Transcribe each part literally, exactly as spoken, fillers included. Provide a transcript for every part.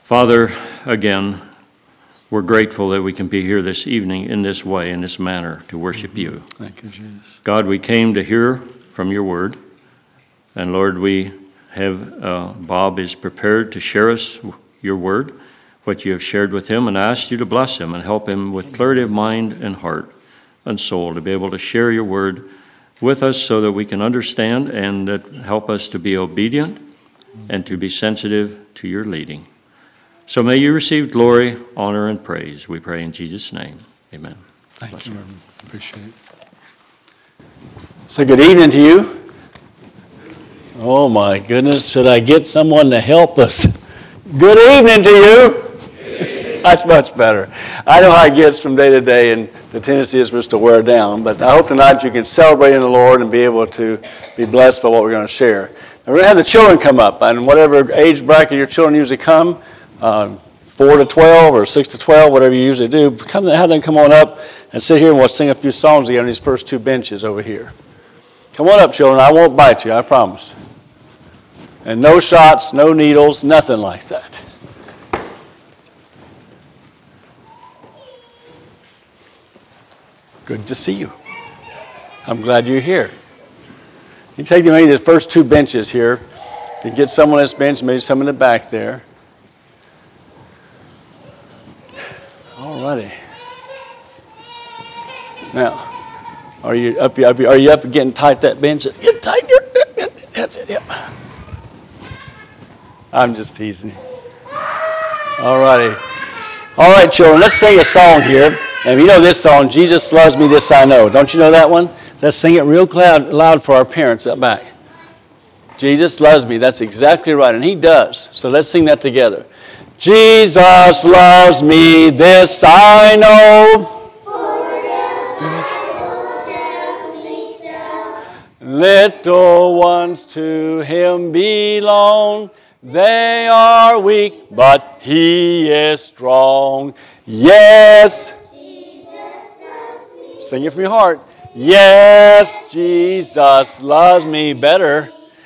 Father, again, we're grateful that we can be here this evening in this way, in this manner, to worship you. Thank you, Jesus. God, we came to hear from your word. And Lord, we have, uh, Bob is prepared to share us your word, what you have shared with him, and I ask you to bless him and help him with clarity of mind and heart and soul to be able to share your word with us so that we can understand and that help us to be obedient and to be sensitive to your leading. So may you receive glory, honor, and praise. We pray in Jesus' name. Amen. Thank Bless you, Reverend. Appreciate it. So good evening to you. Oh my goodness, should I get someone to help us? Good evening to you. That's much better. I know how it gets from day to day, and the tendency is for us to wear down, but I hope tonight you can celebrate in the Lord and be able to be blessed by what we're going to share. Now, we're going to have the children come up, and whatever age bracket your children usually come, uh, four to twelve or six to twelve, whatever you usually do, come, have them come on up and sit here and we'll sing a few songs together on these first two benches over here. Come on up, children. I won't bite you, I promise. And no shots, no needles, nothing like that. Good to see you. I'm glad you're here. You take maybe the first two benches here. You get someone on this bench, maybe some in the back there. All righty. Now, are you up? Are you up getting tight that bench? Get tight. That's it. Yep. I'm just teasing. All righty. All right, children. Let's sing a song here. And you know this song, "Jesus Loves Me, This I Know." Don't you know that one? Let's sing it real loud, loud for our parents up back. Jesus loves me. That's exactly right, and He does. So let's sing that together. Jesus loves me, this I know. Little ones to Him belong. They are weak, but He is strong. Yes. Sing it from your heart. Yes, Jesus loves me better.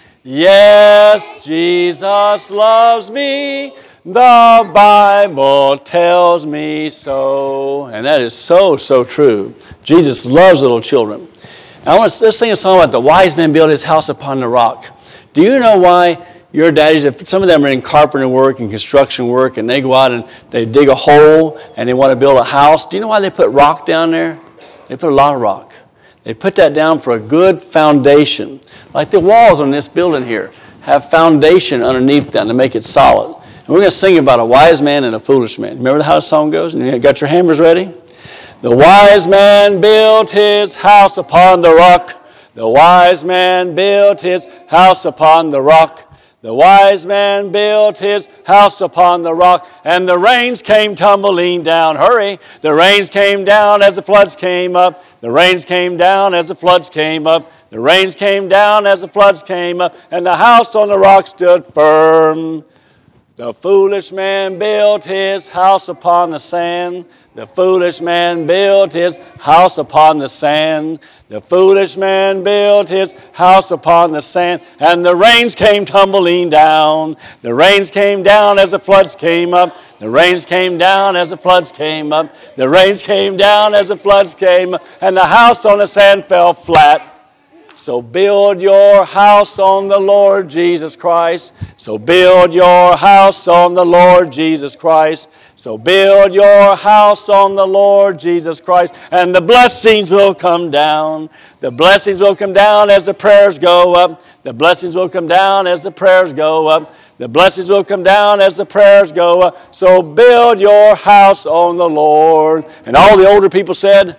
Yes, Jesus loves me. The Bible tells me so. And that is so, so true. Jesus loves little children. Now, I want to let's sing a song about the wise man built his house upon the rock. Do you know why your daddies, if some of them are in carpenter work and construction work, and they go out and they dig a hole and they want to build a house? Do you know why they put rock down there? They put a lot of rock. They put that down for a good foundation. Like the walls on this building here have foundation underneath them to make it solid. And we're going to sing about a wise man and a foolish man. Remember how the song goes? And you got your hammers ready? The wise man built his house upon the rock. The wise man built his house upon the rock. The wise man built his house upon the rock, and the rains came tumbling down. Hurry! The rains came down as the floods came up. The rains came down as the floods came up. The rains came down as the floods came up, and the house on the rock stood firm. The foolish man built his house upon the sand. The foolish man built his house upon the sand. The foolish man built his house upon the sand, and the rains came tumbling down. The rains came down as the floods came up. The rains came down as the floods came up. The rains came down as the floods came up, and the house on the sand fell flat. So build your house on the Lord Jesus Christ. So build your house on the Lord Jesus Christ. So build your house on the Lord Jesus Christ, and the blessings will come down. The blessings will come down as the prayers go up. The blessings will come down as the prayers go up. The blessings will come down as the prayers go up. So build your house on the Lord. And all the older people said,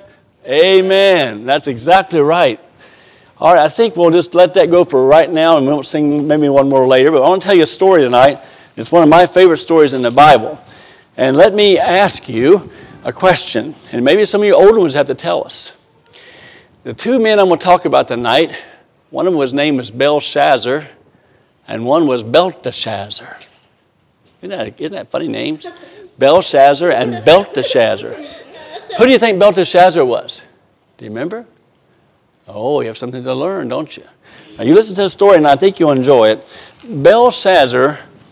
amen. That's exactly right. All right, I think we'll just let that go for right now, and we won't sing maybe one more later. But I want to tell you a story tonight. It's one of my favorite stories in the Bible. And let me ask you a question, and maybe some of you older ones have to tell us. The two men I'm going to talk about tonight, one of them was named was Belshazzar, and one was Belteshazzar. Isn't that, isn't that funny names? Belshazzar and Belteshazzar. Who do you think Belteshazzar was? Do you remember? Oh, you have something to learn, don't you? Now, you listen to the story, and I think you'll enjoy it. Belshazzar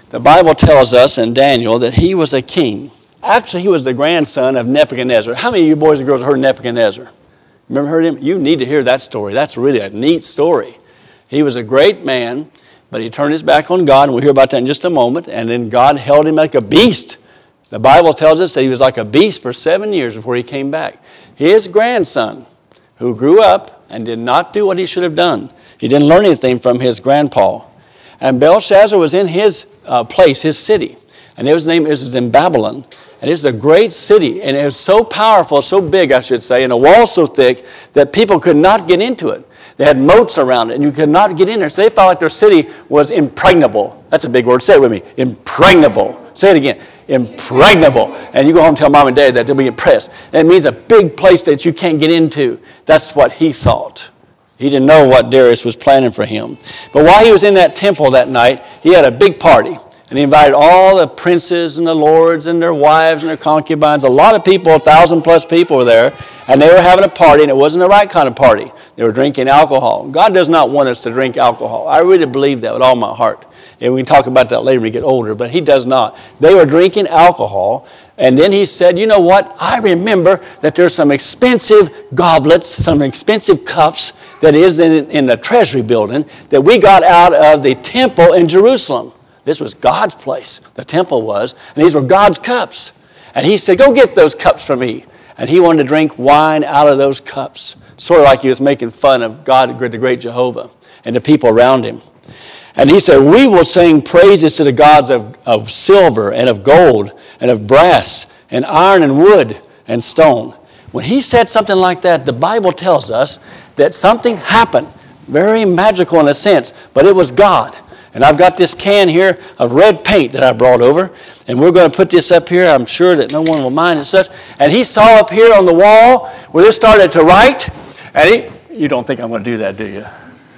the Bible tells us in Daniel that he was a king. Actually, he was the grandson of Nebuchadnezzar. How many of you boys and girls have heard Nebuchadnezzar? Remember heard him? You need to hear that story. That's really a neat story. He was a great man, but he turned his back on God, and we'll hear about that in just a moment, and then God held him like a beast. The Bible tells us that he was like a beast for seven years before he came back. His grandson, who grew up and did not do what he should have done, he didn't learn anything from his grandpa. And Belshazzar was in his uh, place, his city, and his name is in Babylon. And it was a great city, and it was so powerful, so big, I should say, and the walls so thick that people could not get into it. They had moats around it, and you could not get in there. So they felt like their city was impregnable. That's a big word. Say it with me. Impregnable. Say it again. Impregnable. And you go home and tell mom and dad that, they'll be impressed. That means a big place that you can't get into. That's what he thought. He didn't know what Darius was planning for him. But while he was in that temple that night, he had a big party. And he invited all the princes and the lords and their wives and their concubines. A lot of people, a thousand plus people were there. And they were having a party, and it wasn't the right kind of party. They were drinking alcohol. God does not want us to drink alcohol. I really believe that with all my heart. And we can talk about that later when we get older, but he does not. They were drinking alcohol, and then he said, you know what? I remember that there's some expensive goblets, some expensive cups that is in, in the treasury building that we got out of the temple in Jerusalem. This was God's place, the temple was, and these were God's cups. And he said, go get those cups for me. And he wanted to drink wine out of those cups, sort of like he was making fun of God, the great Jehovah, and the people around him. And he said, we will sing praises to the gods of, of silver and of gold and of brass and iron and wood and stone. When he said something like that, the Bible tells us that something happened, very magical in a sense, but it was God. And I've got this can here of red paint that I brought over, and we're going to put this up here. I'm sure that no one will mind and such. And he saw up here on the wall where this started to write, and he, you don't think I'm going to do that, do you?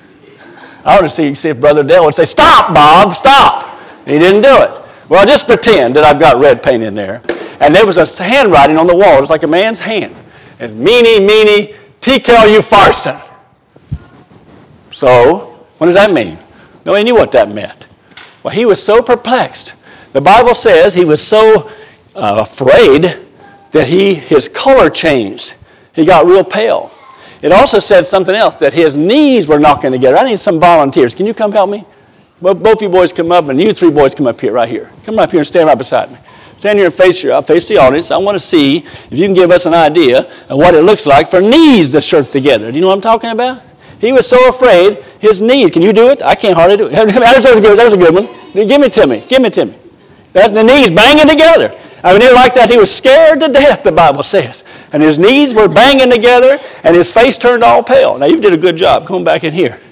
I want to see, see if Brother Dale would say, stop, Bob, stop. And he didn't do it. Well, just pretend that I've got red paint in there. And there was a handwriting on the wall. It was like a man's hand. And meanie, meanie, tekel upharsin. So, what does that mean? No, he knew what that meant. Well, he was so perplexed. The Bible says he was so uh, afraid that he his color changed. He got real pale. It also said something else, that his knees were knocking together. I need some volunteers. Can you come help me? Well, both you boys come up, and you three boys come up here, right here. Come up here and stand right beside me. Stand here and face your, face the audience. I want to see if you can give us an idea of what it looks like for knees to shirk together. Do you know what I'm talking about? He was so afraid, his knees. Can you do it? I can't hardly do it. There's a good, there's a good one. Give it to me. Give it to me. That's the knees banging together. I mean, they were like that. He was scared to death, the Bible says. And his knees were banging together, and his face turned all pale. Now, you did a good job. Come back in here.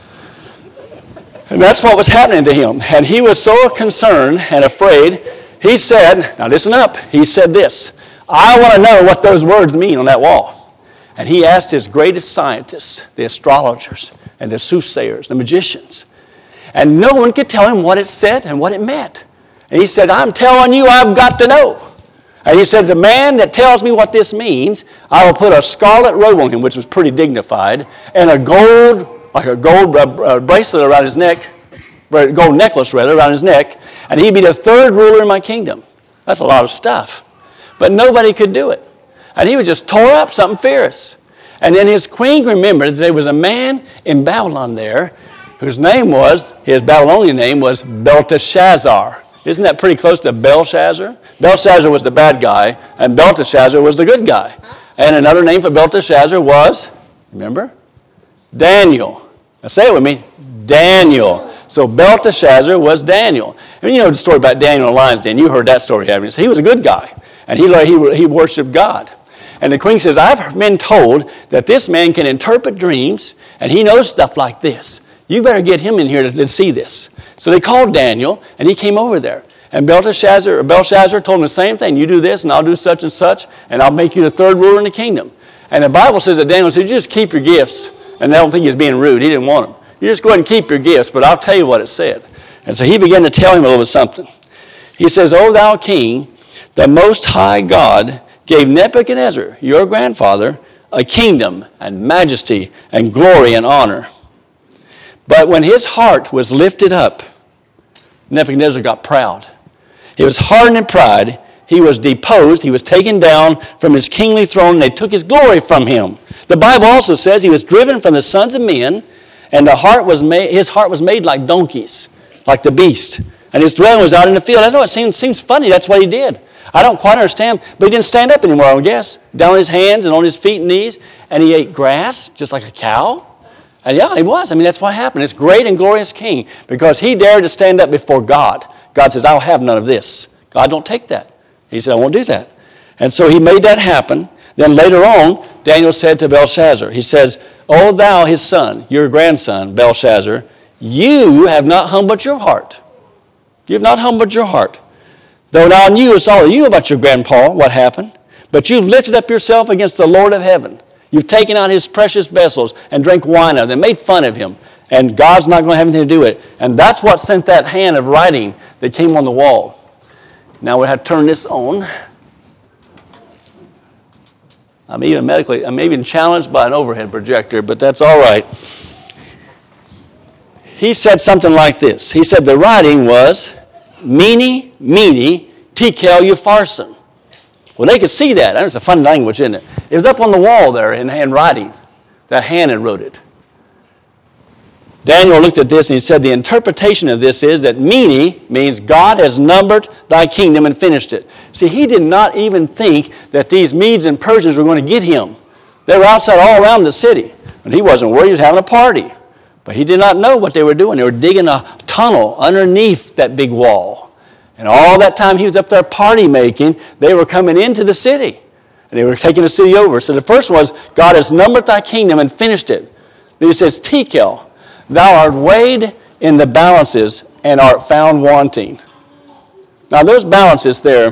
And that's what was happening to him. And he was so concerned and afraid, he said, now listen up, he said this, I want to know what those words mean on that wall. And he asked his greatest scientists, the astrologers and the soothsayers, the magicians. And no one could tell him what it said and what it meant. And he said, I'm telling you, I've got to know. And he said, the man that tells me what this means, I will put a scarlet robe on him, which was pretty dignified, and a gold, like a gold uh, bracelet around his neck, a gold necklace rather, around his neck, and he'd be the third ruler in my kingdom. That's a lot of stuff. But nobody could do it. And he was just tore up, something fierce. And then his queen remembered that there was a man in Babylon there whose name was, his Babylonian name was Belteshazzar. Isn't that pretty close to Belshazzar? Belshazzar was the bad guy, and Belteshazzar was the good guy. And another name for Belteshazzar was, remember? Daniel. Now say it with me. Daniel. So Belteshazzar was Daniel. And you know the story about Daniel and the lion's den. You heard that story, haven't you? So he was a good guy, and he, he, he worshiped God. And the queen says, I've been told that this man can interpret dreams, and he knows stuff like this. You better get him in here to, to see this. So they called Daniel, and he came over there. And Belteshazzar, or Belshazzar told him the same thing. You do this, and I'll do such and such, and I'll make you the third ruler in the kingdom. And the Bible says that Daniel said, you just keep your gifts. And I don't think he was being rude. He didn't want them. You just go ahead and keep your gifts, but I'll tell you what it said. And so he began to tell him a little something. He says, O thou king, the most high God gave Nebuchadnezzar, your grandfather, a kingdom and majesty and glory and honor. But when his heart was lifted up, Nebuchadnezzar got proud. He was hardened in pride. He was deposed. He was taken down from his kingly throne, and they took his glory from him. The Bible also says he was driven from the sons of men, and the heart was made, his heart was made like donkeys, like the beast. And his dwelling was out in the field. I know it seems, seems funny. That's what he did. I don't quite understand, but he didn't stand up anymore, I guess. Down on his hands and on his feet and knees, and he ate grass just like a cow. And yeah, he was. I mean, that's what happened. This great and glorious king, because he dared to stand up before God. God says, I'll have none of this. God, don't take that. He said, I won't do that. And so he made that happen. Then later on, Daniel said to Belshazzar, he says, O thou, his son, your grandson, Belshazzar, you have not humbled your heart. You have not humbled your heart. Though now knewest all, you know about your grandpa, what happened. But you've lifted up yourself against the Lord of heaven. You've taken out his precious vessels and drank wine out of them, made fun of him. And God's not going to have anything to do with it. And that's what sent that hand of writing that came on the wall. Now we have to turn this on. I'm even medically, I'm even challenged by an overhead projector, but that's all right. He said something like this. He said the writing was, Mene, Mene, Tekel, Upharsin. Well, they could see that. It's a fun language, isn't it? It was up on the wall there in handwriting. That hand had wrote it. Daniel looked at this and he said the interpretation of this is that Mene means God has numbered thy kingdom and finished it. See, he did not even think that these Medes and Persians were going to get him. They were outside all around the city. And he wasn't worried. He was having a party. But he did not know what they were doing. They were digging a tunnel underneath that big wall. And all that time he was up there party making, they were coming into the city. And they were taking the city over. So the first was, God has numbered thy kingdom and finished it. Then he says, Tekel, thou art weighed in the balances and art found wanting. Now those balances there,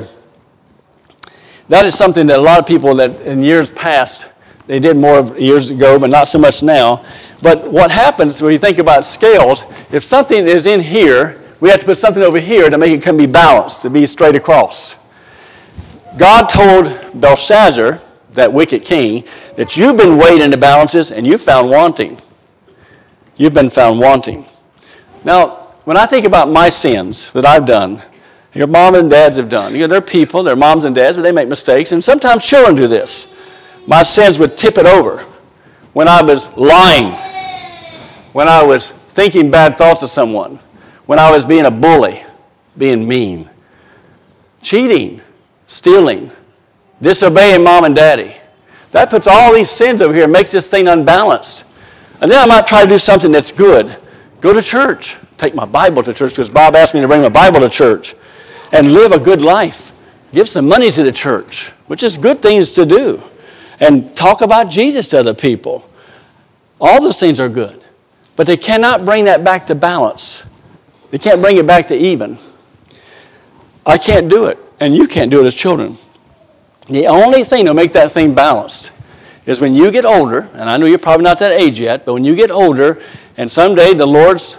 that is something that a lot of people that in years past, they did more years ago, but not so much now. But what happens when you think about scales, if something is in here, we have to put something over here to make it can be balanced, to be straight across. God told Belshazzar, that wicked king, that you've been weighed in the balances and you've found wanting. You've been found wanting. Now, when I think about my sins that I've done, your mom and dads have done. You know, they're people, they're moms and dads, but they make mistakes, and sometimes children do this. My sins would tip it over. When I was lying, when I was thinking bad thoughts of someone, when I was being a bully, being mean, cheating, stealing, disobeying mom and daddy. That puts all these sins over here and makes this thing unbalanced. And then I might try to do something that's good. Go to church. Take my Bible to church because Bob asked me to bring my Bible to church. And live a good life. Give some money to the church, which is good things to do. And talk about Jesus to other people. All those things are good. But they cannot bring that back to balance. They can't bring it back to even. I can't do it. And you can't do it as children. The only thing that'll make that thing balanced is when you get older, and I know you're probably not that age yet, but when you get older, and someday the Lord's,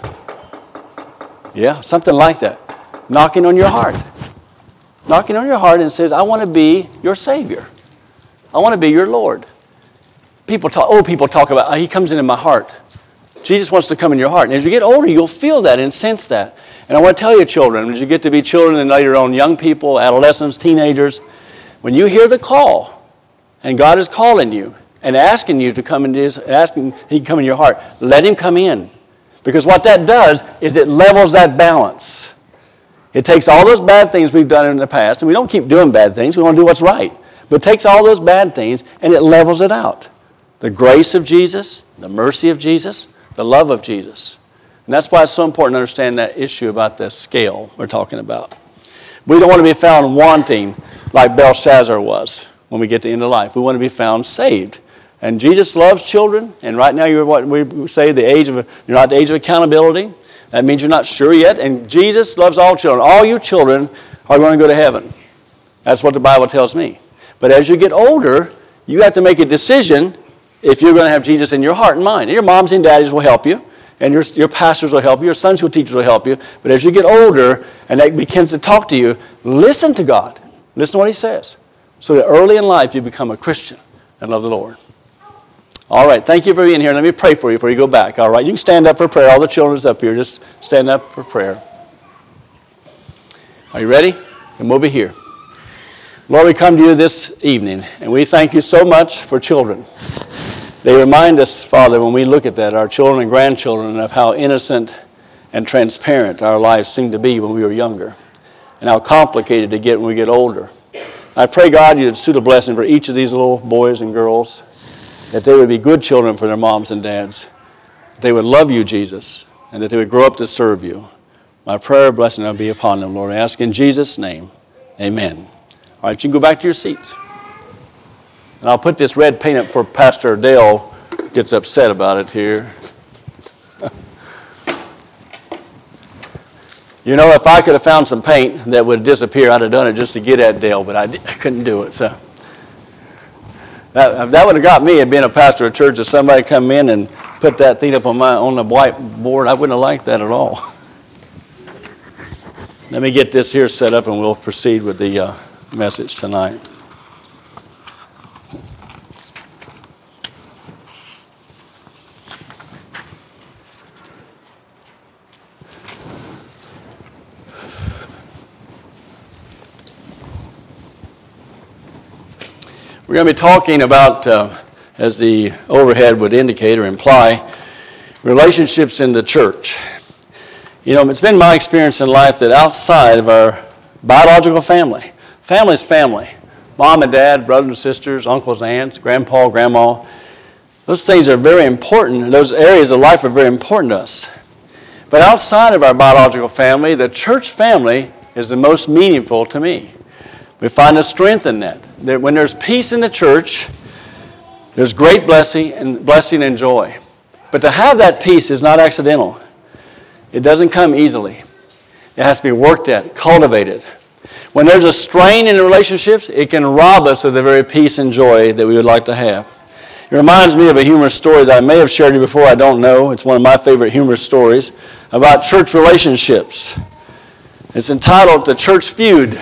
yeah, something like that, knocking on your heart. Knocking on your heart and says, I want to be your Savior. I want to be your Lord. People talk, oh, people talk about, oh, he comes into my heart. Jesus wants to come in your heart. And as you get older, you'll feel that and sense that. And I want to tell you, children, as you get to be children and later on young people, adolescents, teenagers, when you hear the call, and God is calling you and asking you to come into his, asking he can come in your heart, let him come in. Because what that does is it levels that balance. It takes all those bad things we've done in the past, and we don't keep doing bad things, we want to do what's right. But it takes all those bad things and it levels it out. The grace of Jesus, the mercy of Jesus, the love of Jesus. And that's why it's so important to understand that issue about the scale we're talking about. We don't want to be found wanting like Belshazzar was when we get to the end of life. We want to be found saved. And Jesus loves children, and right now you're what we say the age of you're not the age of accountability. That means you're not sure yet. And Jesus loves all children. All you children are going to go to heaven. That's what the Bible tells me. But as you get older, you have to make a decision if you're going to have Jesus in your heart and mind. And your moms and daddies will help you. And your, your pastors will help you. Your Sunday school teachers will help you. But as you get older and that begins to talk to you, listen to God. Listen to what he says. So that early in life you become a Christian and love the Lord. All right. Thank you for being here. Let me pray for you before you go back. All right. You can stand up for prayer. All the children's up here. Just stand up for prayer. Are you ready? Come over here. Lord, we come to you this evening, and we thank you so much for children. They remind us, Father, when we look at that, our children and grandchildren, of how innocent and transparent our lives seemed to be when we were younger, and how complicated to get when we get older. I pray, God, you'd suit a blessing for each of these little boys and girls, that they would be good children for their moms and dads, that they would love you, Jesus, and that they would grow up to serve you. My prayer blessing will be upon them, Lord. I ask in Jesus' name, amen. All right, you can go back to your seats. And I'll put this red paint up before Pastor Dale gets upset about it here. You know, if I could have found some paint that would disappear, I'd have done it just to get at Dale, but I, I couldn't do it. So that, that would have got me, being a pastor of a church, if somebody come in and put that thing up on my on the whiteboard, I wouldn't have liked that at all. Let me get this here set up, and we'll proceed with the uh, message tonight. We're going to be talking about, uh, as the overhead would indicate or imply, relationships in the church. You know, it's been my experience in life that outside of our biological family, family's family, mom and dad, brothers and sisters, uncles and aunts, grandpa, grandma, those things are very important. Those areas of life are very important to us. But outside of our biological family, the church family is the most meaningful to me. We find a strength in that. That when there's peace in the church, there's great blessing and blessing and joy. But to have that peace is not accidental. It doesn't come easily. It has to be worked at, cultivated. When there's a strain in the relationships, it can rob us of the very peace and joy that we would like to have. It reminds me of a humorous story that I may have shared you before, I don't know. It's one of my favorite humorous stories about church relationships. It's entitled The Church Feud.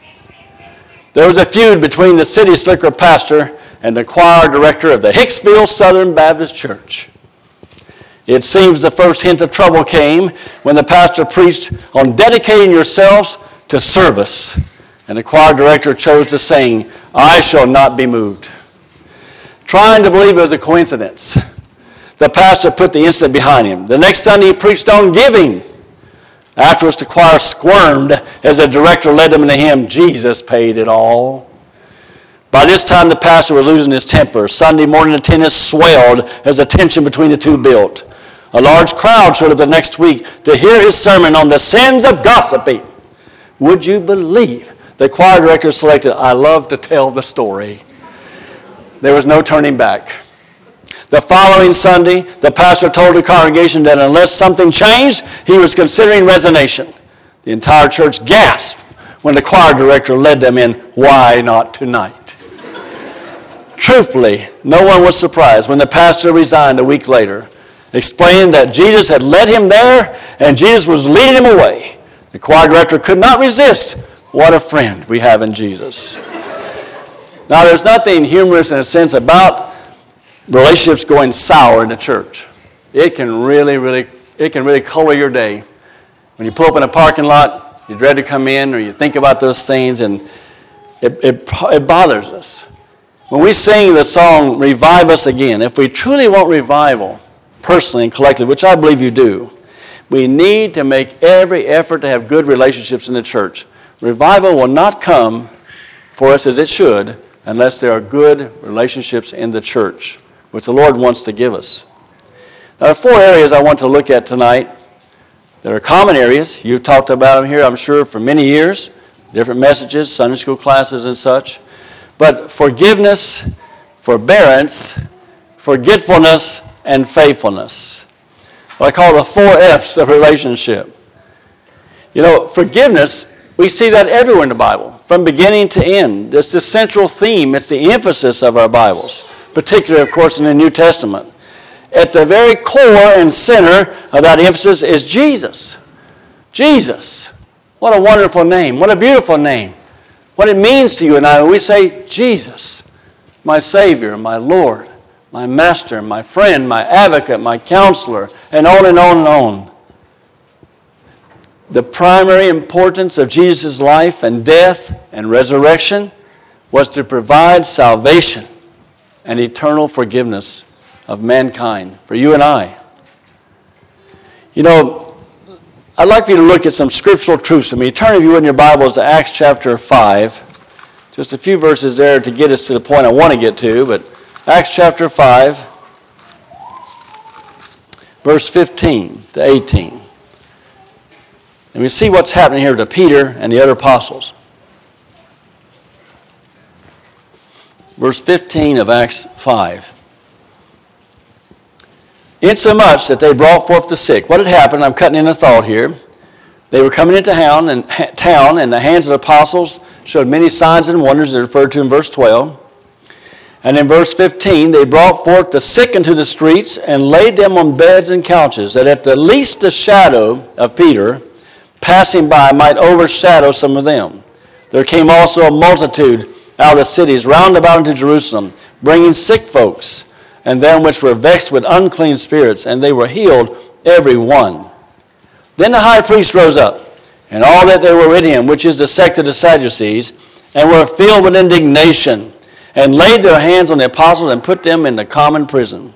There was a feud between the city slicker pastor and the choir director of the Hicksville Southern Baptist Church. It seems the first hint of trouble came when the pastor preached on dedicating yourselves to service, and the choir director chose to sing, "I shall not be moved." Trying to believe it was a coincidence, the pastor put the incident behind him. The next Sunday he preached on giving. Afterwards, the choir squirmed as the director led them in the hymn, "Jesus paid it all." By this time, the pastor was losing his temper. Sunday morning attendance swelled as the tension between the two built. A large crowd showed up the next week to hear his sermon on the sins of gossiping. Would you believe the choir director selected, "I love to tell the story"? There was no turning back. The following Sunday, the pastor told the congregation that unless something changed, he was considering resignation. The entire church gasped when the choir director led them in, "Why not tonight?" Truthfully, no one was surprised when the pastor resigned a week later, explaining that Jesus had led him there and Jesus was leading him away. The choir director could not resist. What a friend we have in Jesus. Now, there's nothing humorous in a sense about relationships going sour in the church. It can really, really, it can really color your day. When you pull up in a parking lot, you dread to come in, or you think about those things, and it, it, it bothers us. When we sing the song, "Revive Us Again," if we truly want revival, personally and collectively, which I believe you do, we need to make every effort to have good relationships in the church. Revival will not come for us as it should unless there are good relationships in the church, which the Lord wants to give us. Now, there are four areas I want to look at tonight that are common areas. You've talked about them here, I'm sure, for many years, different messages, Sunday school classes and such. But forgiveness, forbearance, forgetfulness, and faithfulness. What I call the four F's of relationship. You know, forgiveness, we see that everywhere in the Bible, from beginning to end. It's the central theme. It's the emphasis of our Bibles, particularly, of course, in the New Testament. At the very core and center of that emphasis is Jesus. Jesus. What a wonderful name. What a beautiful name. What it means to you and I when we say, "Jesus, my Savior, my Lord, my Master, my friend, my advocate, my counselor," and on and on and on. the primary importance of Jesus' life and death and resurrection was to provide salvation and eternal forgiveness of mankind for you and I. You know, I'd like for you to look at some scriptural truths with me. Turn, if you would, in your Bibles to Acts chapter five. Just a few verses there to get us to the point I want to get to, but Acts chapter five, verse fifteen to eighteen. And we see what's happening here to Peter and the other apostles. Verse fifteen of Acts five. Insomuch that they brought forth the sick. What had happened, I'm cutting in a thought here. They were coming into town, and, town, and the hands of the apostles showed many signs and wonders that are referred to in verse twelve. And in verse fifteen, they brought forth the sick into the streets and laid them on beds and couches, that at the least the shadow of Peter passing by might overshadow some of them. There came also a multitude out of the cities round about into Jerusalem, bringing sick folks, and them which were vexed with unclean spirits, and they were healed every one. Then the high priest rose up, and all that they were with him, which is the sect of the Sadducees, and were filled with indignation, and laid their hands on the apostles and put them in the common prison.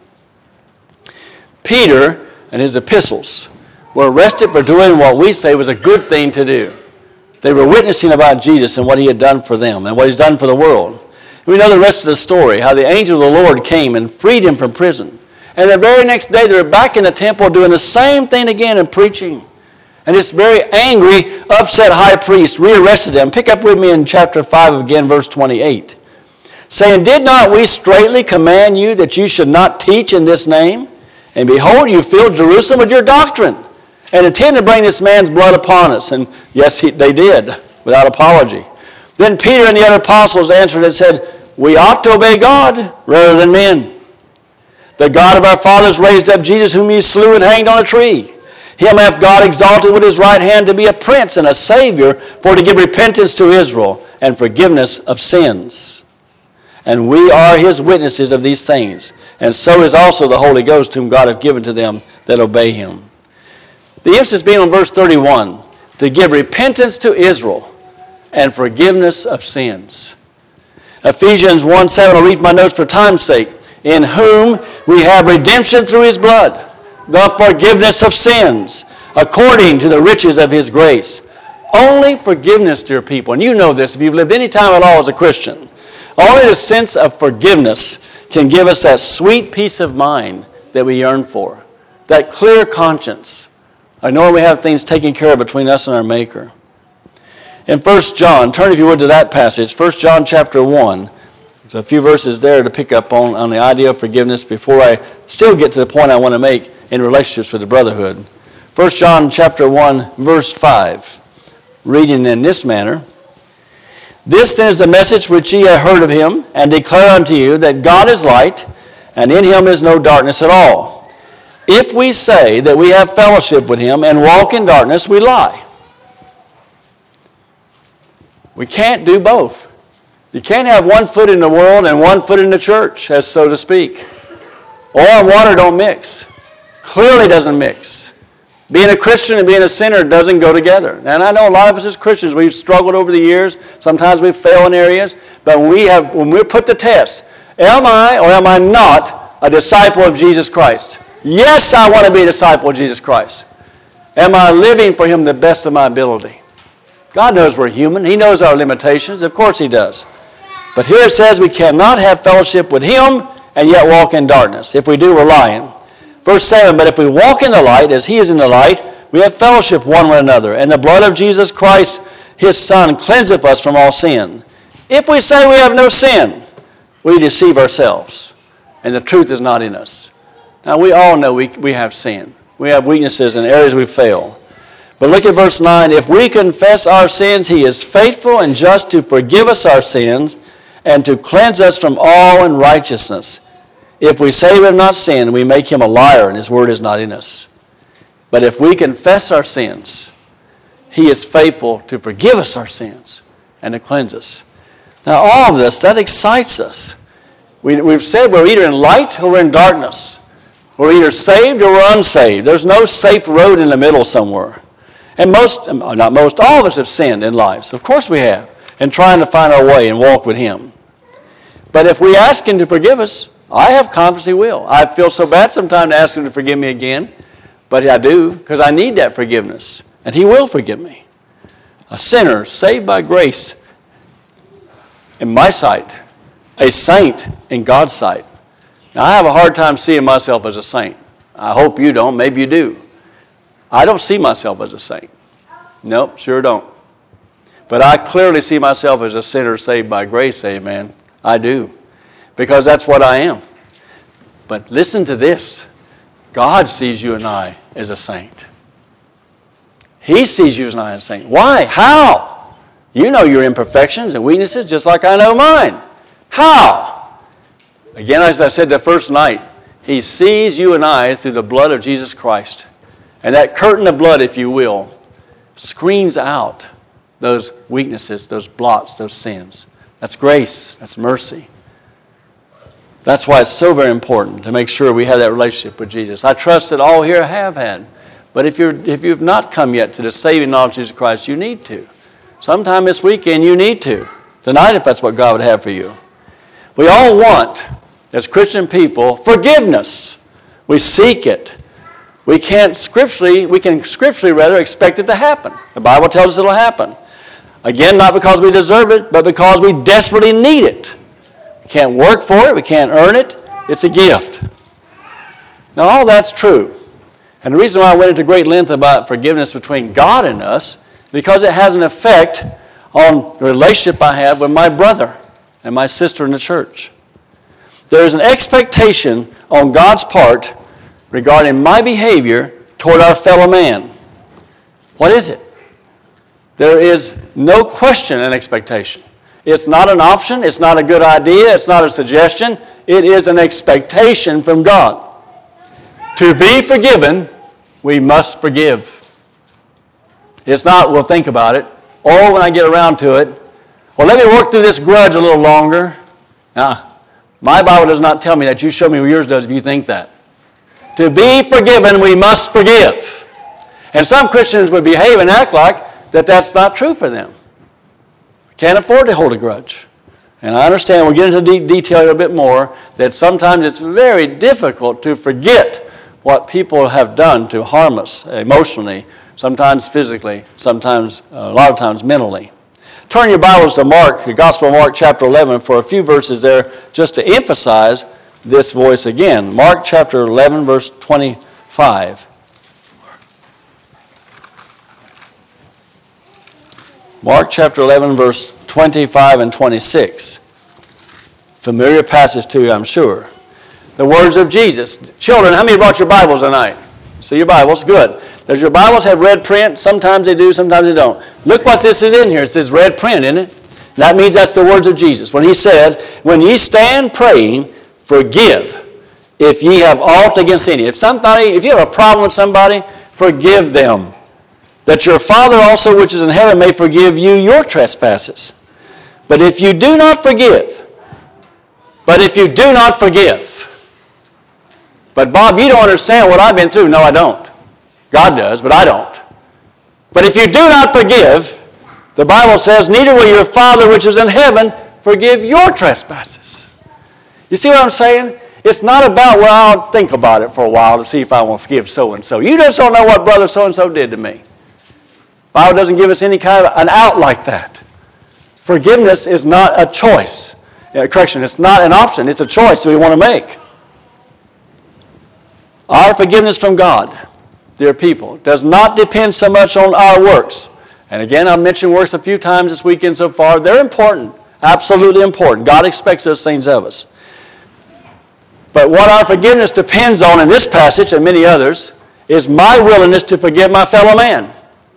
Peter and his epistles were arrested for doing what we say was a good thing to do. They were witnessing about Jesus and what he had done for them and what he's done for the world. And we know the rest of the story, how the angel of the Lord came and freed him from prison. And the very next day they were back in the temple doing the same thing again and preaching. And this very angry, upset high priest rearrested them. Pick up with me in chapter five again, verse twenty-eight. Saying, did not we straitly command you that you should not teach in this name? And behold, you filled Jerusalem with your doctrine, and intend to bring this man's blood upon us. And yes, he, they did, without apology. Then Peter and the other apostles answered and said, we ought to obey God rather than men. The God of our fathers raised up Jesus, whom ye slew and hanged on a tree. Him hath God exalted with his right hand to be a prince and a savior, for to give repentance to Israel and forgiveness of sins. And we are his witnesses of these things. And so is also the Holy Ghost, whom God hath given to them that obey him. The emphasis being on verse thirty-one, to give repentance to Israel and forgiveness of sins. Ephesians one seven, I'll read my notes for time's sake. In whom we have redemption through his blood, the forgiveness of sins, according to the riches of his grace. Only forgiveness, dear people, and you know this if you've lived any time at all as a Christian, only the sense of forgiveness can give us that sweet peace of mind that we yearn for, that clear conscience, I know we have things taken care of between us and our Maker. In First John, turn if you would to that passage, First John chapter one. There's a few verses there to pick up on, on the idea of forgiveness before I still get to the point I want to make in relationships with the brotherhood. First John chapter one, verse five, reading in this manner. This then is the message which ye have heard of him, and declare unto you that God is light, and in him is no darkness at all. If we say that we have fellowship with him and walk in darkness, we lie. We can't do both. You can't have one foot in the world and one foot in the church, as so to speak. Oil and water don't mix. Clearly doesn't mix. Being a Christian and being a sinner doesn't go together. And I know a lot of us as Christians, we've struggled over the years. Sometimes we fail in areas. But when, we have, when we're put to test, am I or am I not a disciple of Jesus Christ? Yes, I want to be a disciple of Jesus Christ. Am I living for him the best of my ability? God knows we're human. He knows our limitations. Of course he does. But here it says we cannot have fellowship with him and yet walk in darkness. If we do, we're lying. Verse seven, but if we walk in the light as he is in the light, we have fellowship one with another. And the blood of Jesus Christ, his Son, cleanseth us from all sin. If we say we have no sin, we deceive ourselves, and the truth is not in us. Now, we all know we, we have sin. We have weaknesses in areas we fail. But look at verse nine. If we confess our sins, he is faithful and just to forgive us our sins and to cleanse us from all unrighteousness. If we say we have not sinned, we make him a liar, and his word is not in us. But if we confess our sins, he is faithful to forgive us our sins and to cleanse us. Now, all of this, that excites us. We, we've said we're either in light or we're in darkness. We're either saved or we're unsaved. There's no safe road in the middle somewhere. And most, not most, all of us have sinned in life. So of course we have. And trying to find our way and walk with him. But if we ask him to forgive us, I have confidence he will. I feel so bad sometimes to ask him to forgive me again. But I do, because I need that forgiveness. And he will forgive me. A sinner saved by grace in my sight. A saint in God's sight. Now, I have a hard time seeing myself as a saint. I hope you don't. Maybe you do. I don't see myself as a saint. Nope, sure don't. But I clearly see myself as a sinner saved by grace, amen. I do. Because that's what I am. But listen to this. God sees you and I as a saint. He sees you and I as a saint. Why? How? You know your imperfections and weaknesses just like I know mine. How? Again, as I said the first night, he sees you and I through the blood of Jesus Christ. And that curtain of blood, if you will, screens out those weaknesses, those blots, those sins. That's grace. That's mercy. That's why it's so very important to make sure we have that relationship with Jesus. I trust that all here have had. But if you're if you've not come yet to the saving knowledge of Jesus Christ, you need to. Sometime this weekend you need to. Tonight, if that's what God would have for you. We all want, as Christian people, forgiveness. We seek it. We can't scripturally, we can scripturally rather expect it to happen. The Bible tells us it'll happen. Again, not because we deserve it, but because we desperately need it. We can't work for it. We can't earn it. It's a gift. Now, all that's true. And the reason why I went into great length about forgiveness between God and us, because it has an effect on the relationship I have with my brother and my sister in the church. There is an expectation on God's part regarding my behavior toward our fellow man. What is it? There is no question an expectation. It's not an option. It's not a good idea. It's not a suggestion. It is an expectation from God. To be forgiven, we must forgive. It's not, we'll think about it, or when I get around to it, well, let me work through this grudge a little longer. Nah, my Bible does not tell me that. You show me what yours does if you think that. To be forgiven, we must forgive. And some Christians would behave and act like that that's not true for them. Can't afford to hold a grudge. And I understand, we'll get into de- detail a little bit more, that sometimes it's very difficult to forget what people have done to harm us emotionally, sometimes physically, sometimes, uh, a lot of times mentally. Turn your Bibles to Mark, the Gospel of Mark chapter eleven, for a few verses there just to emphasize this voice again. Mark chapter eleven, verse twenty-five. Mark chapter eleven, verse twenty-five and twenty-six. Familiar passage to you, I'm sure. The words of Jesus. Children, how many brought your Bibles tonight? See your Bibles? Good. Does your Bibles have red print? Sometimes they do, sometimes they don't. Look what this is in here. It says red print, isn't it? That means that's the words of Jesus. When he said, when ye stand praying, forgive if ye have aught against any. If somebody, if you have a problem with somebody, forgive them. That your Father also which is in heaven may forgive you your trespasses. But if you do not forgive, but if you do not forgive, but Bob, you don't understand what I've been through. No, I don't. God does, but I don't. But if you do not forgive, the Bible says, neither will your Father which is in heaven forgive your trespasses. You see what I'm saying? It's not about, well, I'll think about it for a while to see if I want to forgive so-and-so. You just don't know what brother so-and-so did to me. The Bible doesn't give us any kind of an out like that. Forgiveness is not a choice. Yeah, correction, it's not an option. It's a choice that we want to make. Our forgiveness from God, dear people, does not depend so much on our works. And again, I've mentioned works a few times this weekend so far. They're important, absolutely important. God expects those things of us. But what our forgiveness depends on in this passage and many others is my willingness to forgive my fellow man.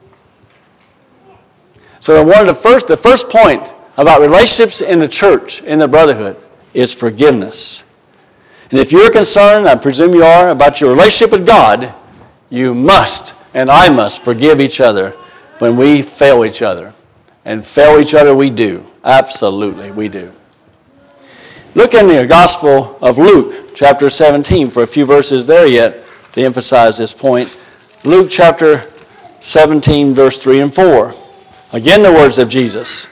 So one of the first, the first point about relationships in the church, in the brotherhood, is forgiveness. And if you're concerned, I presume you are, about your relationship with God, you must, and I must, forgive each other when we fail each other. And fail each other we do. Absolutely, we do. Look in the Gospel of Luke, chapter seventeen, for a few verses there yet to emphasize this point. Luke chapter seventeen, verse three and four. Again, the words of Jesus.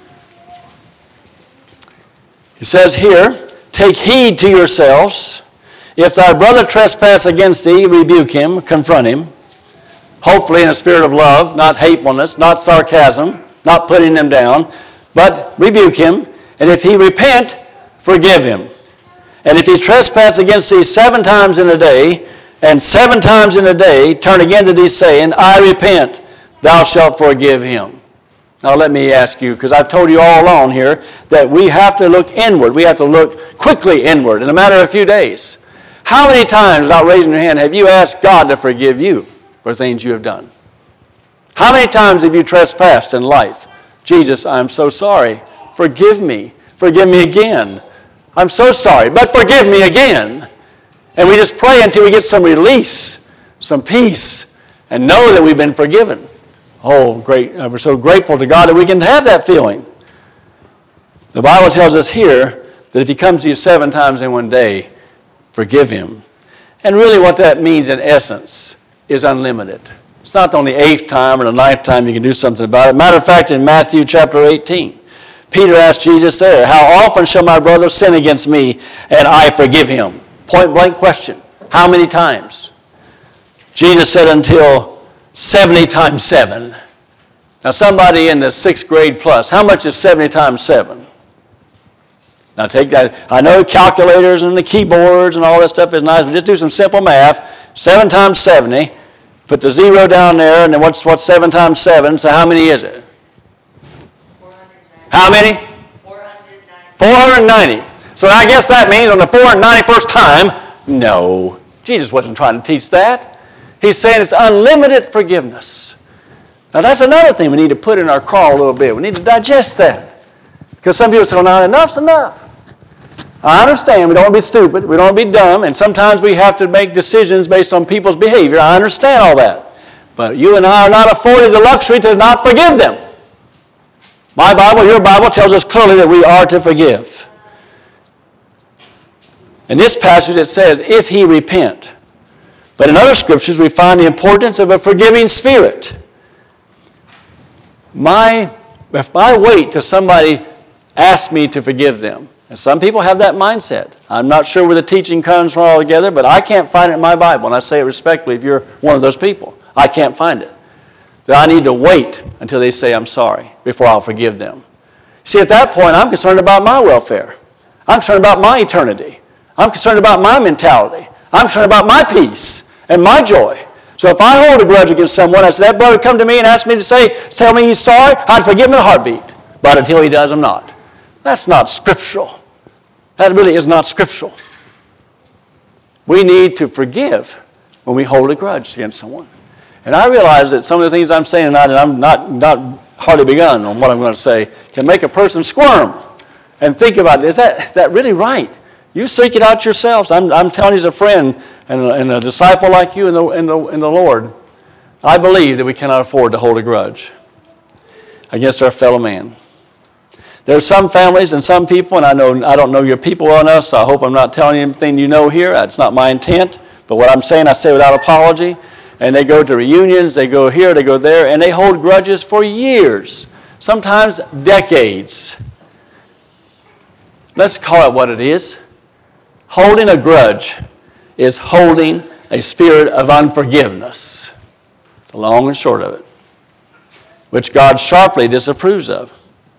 He says here, take heed to yourselves. If thy brother trespass against thee, rebuke him, confront him. Hopefully in a spirit of love, not hatefulness, not sarcasm, not putting them down, but rebuke him. And if he repent, forgive him. And if he trespass against thee seven times in a day, and seven times in a day turn again to thee, saying, I repent, thou shalt forgive him. Now let me ask you, because I've told you all along here, that we have to look inward. We have to look quickly inward in a matter of a few days. How many times, without raising your hand, have you asked God to forgive you for things you have done? How many times have you trespassed in life? Jesus, I'm so sorry. Forgive me. Forgive me again. I'm so sorry, but forgive me again. And we just pray until we get some release, some peace, and know that we've been forgiven. Oh, great. We're so grateful to God that we can have that feeling. The Bible tells us here that if he comes to you seven times in one day, forgive him. And really what that means in essence is unlimited. It's not on the eighth time or the ninth time you can do something about it. Matter of fact, in Matthew chapter eighteen, Peter asked Jesus there, how often shall my brother sin against me and I forgive him? Point blank question. How many times? Jesus said until seventy times seven. Now somebody in the sixth grade plus, how much is seventy times seven? Now take that. I know calculators and the keyboards and all that stuff is nice, but just do some simple math. seven times seventy. Put the zero down there, and then what's, what's seven times seven? So how many is it? four hundred ninety. How many? four hundred ninety. four hundred ninety. So I guess that means on the four hundred ninety-first time, no. Jesus wasn't trying to teach that. He's saying it's unlimited forgiveness. Now that's another thing we need to put in our crawl a little bit. We need to digest that. Because some people say, well, now enough's enough. I understand we don't want to be stupid, we don't want to be dumb, and sometimes we have to make decisions based on people's behavior. I understand all that. But you and I are not afforded the luxury to not forgive them. My Bible, your Bible, tells us clearly that we are to forgive. In this passage it says, if he repent. But in other scriptures we find the importance of a forgiving spirit. My, if I wait till somebody asks me to forgive them, and some people have that mindset. I'm not sure where the teaching comes from altogether, but I can't find it in my Bible, and I say it respectfully if you're one of those people. I can't find it. That I need to wait until they say I'm sorry before I'll forgive them. See, at that point, I'm concerned about my welfare. I'm concerned about my eternity. I'm concerned about my mentality. I'm concerned about my peace and my joy. So if I hold a grudge against someone, I say, that brother come to me and ask me to say, tell me he's sorry, I'd forgive him in a heartbeat. But until he does, I'm not. That's not scriptural. That really is not scriptural. We need to forgive when we hold a grudge against someone. And I realize that some of the things I'm saying tonight, and I'm not, not hardly begun on what I'm going to say, can make a person squirm and think about, is that, is that really right? You seek it out yourselves. I'm, I'm telling you as a friend and a, and a disciple like you in the, in, the, in the Lord, I believe that we cannot afford to hold a grudge against our fellow man. There are some families and some people, and I know I don't know your people well enough, so I hope I'm not telling you anything you know here. That's not my intent. But what I'm saying, I say without apology. And they go to reunions, they go here, they go there, and they hold grudges for years, sometimes decades. Let's call it what it is. Holding a grudge is holding a spirit of unforgiveness. It's the long and short of it, which God sharply disapproves of.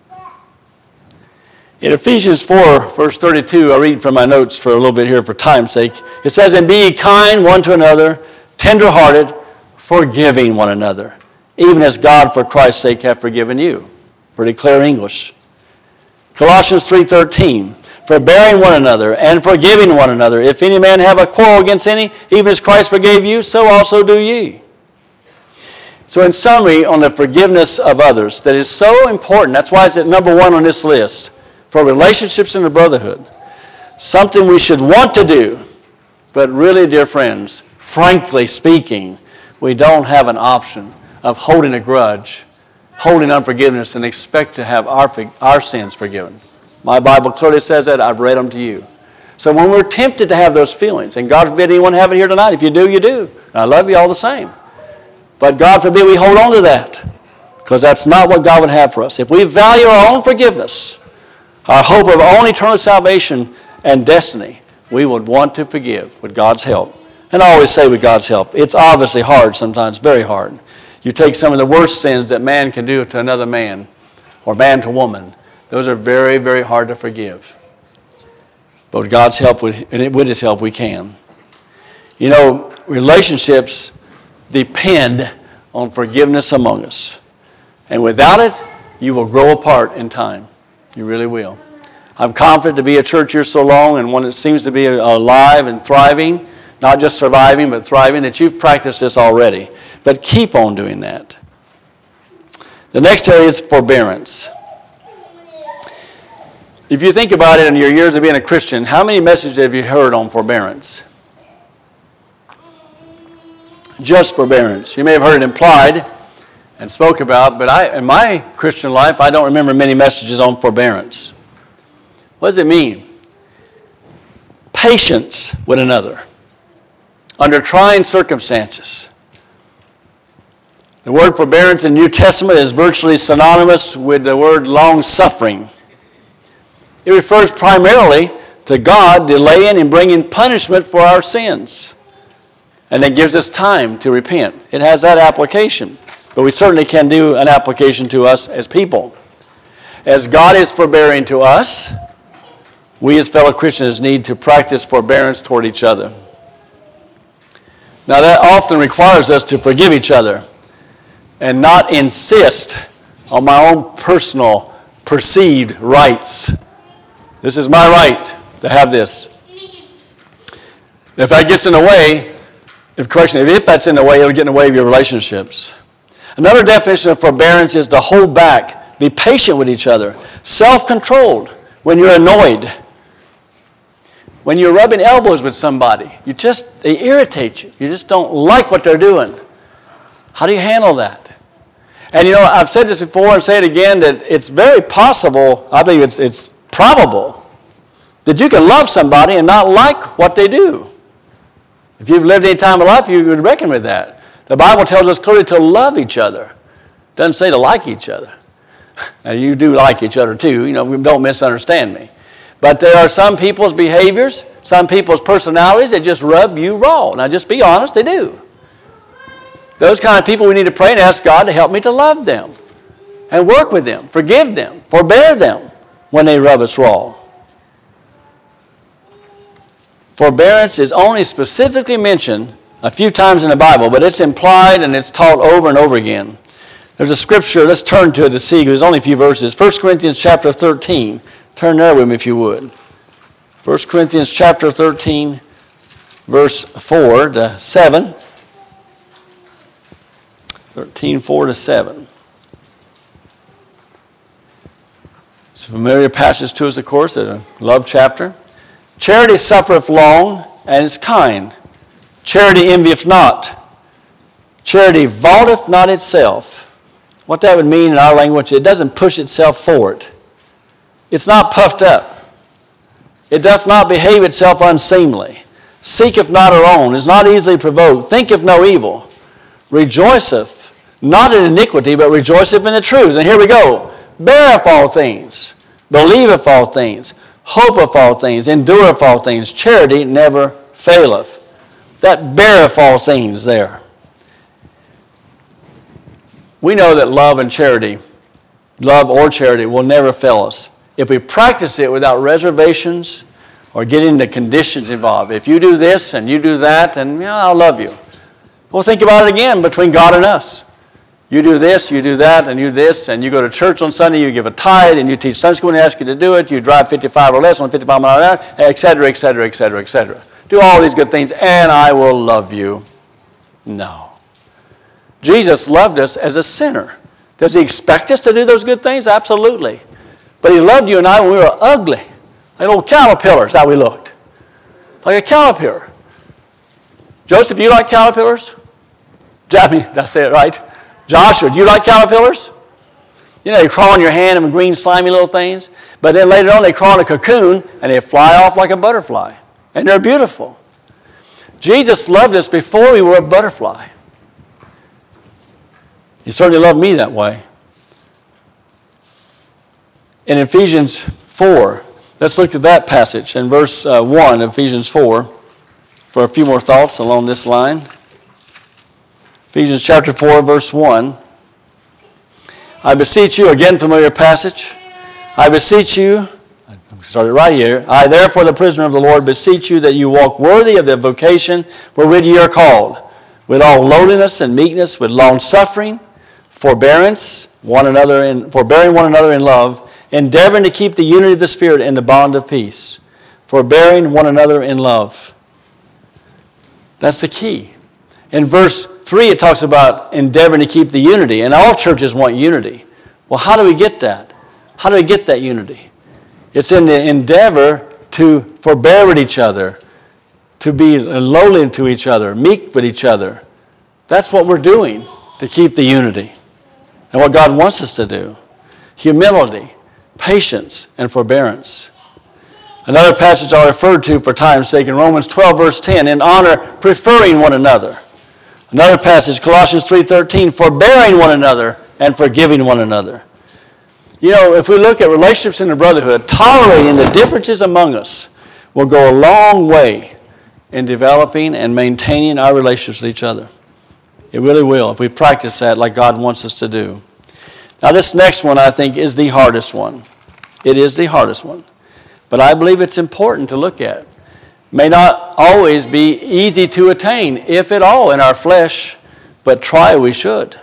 In Ephesians four, verse thirty-two, I read from my notes for a little bit here for time's sake. It says, and be ye kind one to another, tender-hearted, forgiving one another, even as God for Christ's sake hath forgiven you. Pretty clear English. Colossians three thirteen, forbearing one another and forgiving one another. If any man have a quarrel against any, even as Christ forgave you, so also do ye. So in summary, on the forgiveness of others, that is so important. That's why it's at number one on this list. For relationships in the brotherhood, something we should want to do, but really, dear friends, frankly speaking, we don't have an option of holding a grudge, holding unforgiveness, and expect to have our, our sins forgiven. My Bible clearly says that. I've read them to you. So when we're tempted to have those feelings, and God forbid anyone have it here tonight, if you do, you do. And I love you all the same. But God forbid we hold on to that, because that's not what God would have for us. If we value our own forgiveness, our hope of our own eternal salvation and destiny, we would want to forgive with God's help. And I always say with God's help. It's obviously hard sometimes, very hard. You take some of the worst sins that man can do to another man, or man to woman. Those are very, very hard to forgive. But with God's help, and with His help, we can. You know, relationships depend on forgiveness among us. And without it, you will grow apart in time. You really will. I'm confident to be a church here so long, and one that seems to be alive and thriving, not just surviving, but thriving, that you've practiced this already. But keep on doing that. The next area is forbearance. If you think about it in your years of being a Christian, how many messages have you heard on forbearance? Just forbearance. You may have heard it implied and spoke about, but I, in my Christian life, I don't remember many messages on forbearance. What does it mean? Patience with another under trying circumstances. The word forbearance in the New Testament is virtually synonymous with the word long-suffering. It refers primarily to God delaying and bringing punishment for our sins. And it gives us time to repent. It has that application. But we certainly can do an application to us as people. As God is forbearing to us, we as fellow Christians need to practice forbearance toward each other. Now that often requires us to forgive each other and not insist on my own personal perceived rights. This is my right to have this. If that gets in the way, if correction, if that's in the way, it'll get in the way of your relationships. Another definition of forbearance is to hold back, be patient with each other, self-controlled when you're annoyed. When you're rubbing elbows with somebody, you just, they irritate you. You just don't like what they're doing. How do you handle that? And you know, I've said this before and say it again, that it's very possible, I believe it's, it's probable, that you can love somebody and not like what they do. If you've lived any time in life, you would reckon with that. The Bible tells us clearly to love each other. It doesn't say to like each other. Now, you do like each other too. You know, don't misunderstand me. But there are some people's behaviors, some people's personalities that just rub you raw. Now, just be honest, they do. Those kind of people we need to pray and ask God to help me to love them and work with them, forgive them, forbear them when they rub us raw. Forbearance is only specifically mentioned a few times in the Bible, but it's implied and it's taught over and over again. There's a scripture, let's turn to it to see, there's only a few verses. First Corinthians chapter thirteen. Turn there with me if you would. First Corinthians chapter thirteen, verse four to seven. thirteen, four to seven. It's a familiar passage to us, of course, a love chapter. Charity suffereth long and is kind. Charity envieth not. Charity vaunteth not itself. What that would mean in our language, it doesn't push itself forward. It's not puffed up. It doth not behave itself unseemly. Seeketh not her own, is not easily provoked, thinketh no evil. Rejoiceth not in iniquity, but rejoiceth in the truth. And here we go. Beareth all things, believeth all things, hopeth all things, endureth all things. Charity never faileth. That beareth all things there. We know that love and charity, love or charity, will never fail us if we practice it without reservations or getting the conditions involved. If you do this and you do that, and yeah, I'll love you. Well, think about it again between God and us. You do this, you do that, and you do this, and you go to church on Sunday, you give a tithe, and you teach Sunday school when they ask you to do it, you drive fifty-five or less on fifty-five miles an hour, et cetera, et cetera, et cetera, et cetera. Do all these good things, and I will love you. No. Jesus loved us as a sinner. Does he expect us to do those good things? Absolutely. But he loved you and I when we were ugly. Like old caterpillars, how we looked. Like a caterpillar. Joseph, do you like caterpillars? I mean, did I say it right? Joshua, do you like caterpillars? You know, they crawl on your hand and green, slimy little things. But then later on, they crawl in a cocoon and they fly off like a butterfly. And they're beautiful. Jesus loved us before we were a butterfly. He certainly loved me that way. In Ephesians four, let's look at that passage in verse uh, one of Ephesians four for a few more thoughts along this line. Ephesians chapter four, verse one. I beseech you, again familiar passage. I beseech you, I started right here. I therefore, the prisoner of the Lord, beseech you that you walk worthy of the vocation wherewith ye are called, with all lowliness and meekness, with long suffering, forbearance, one another in forbearing one another in love, endeavoring to keep the unity of the Spirit in the bond of peace, forbearing one another in love. That's the key. In verse three, it talks about endeavoring to keep the unity, and all churches want unity. Well, how do we get that? How do we get that unity? It's in the endeavor to forbear with each other, to be lowly to each other, meek with each other. That's what we're doing to keep the unity and what God wants us to do. Humility, patience, and forbearance. Another passage I referred to for time's sake in Romans twelve, verse ten, in honor, preferring one another. Another passage, Colossians three thirteen, forbearing one another and forgiving one another. You know, if we look at relationships in the brotherhood, tolerating the differences among us will go a long way in developing and maintaining our relationships with each other. It really will, if we practice that like God wants us to do. Now, this next one, I think, is the hardest one. It is the hardest one. But I believe it's important to look at. May not always be easy to attain, if at all, in our flesh, but try we should.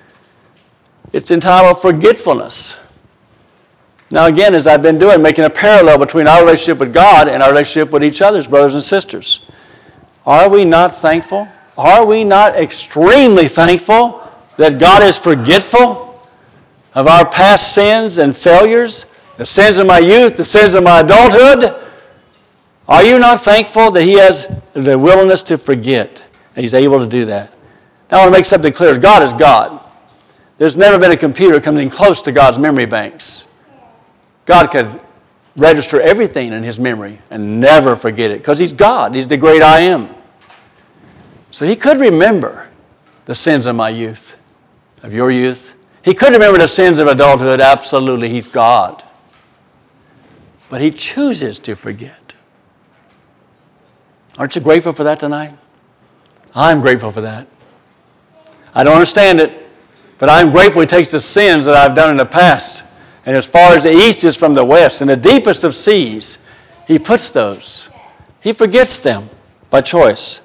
It's entitled forgetfulness. Now, again, as I've been doing, making a parallel between our relationship with God and our relationship with each other's brothers and sisters. Are we not thankful? Are we not extremely thankful that God is forgetful of our past sins and failures, the sins of my youth, the sins of my adulthood? Are you not thankful that He has the willingness to forget, and He's able to do that? Now, I want to make something clear. God is God. There's never been a computer coming close to God's memory banks. God could register everything in His memory and never forget it because He's God. He's the great I am. So He could remember the sins of my youth, of your youth. He could remember the sins of adulthood. Absolutely, He's God. But He chooses to forget. Aren't you grateful for that tonight? I'm grateful for that. I don't understand it, but I'm grateful He takes the sins that I've done in the past, and as far as the east is from the west, in the deepest of seas, He puts those. He forgets them by choice.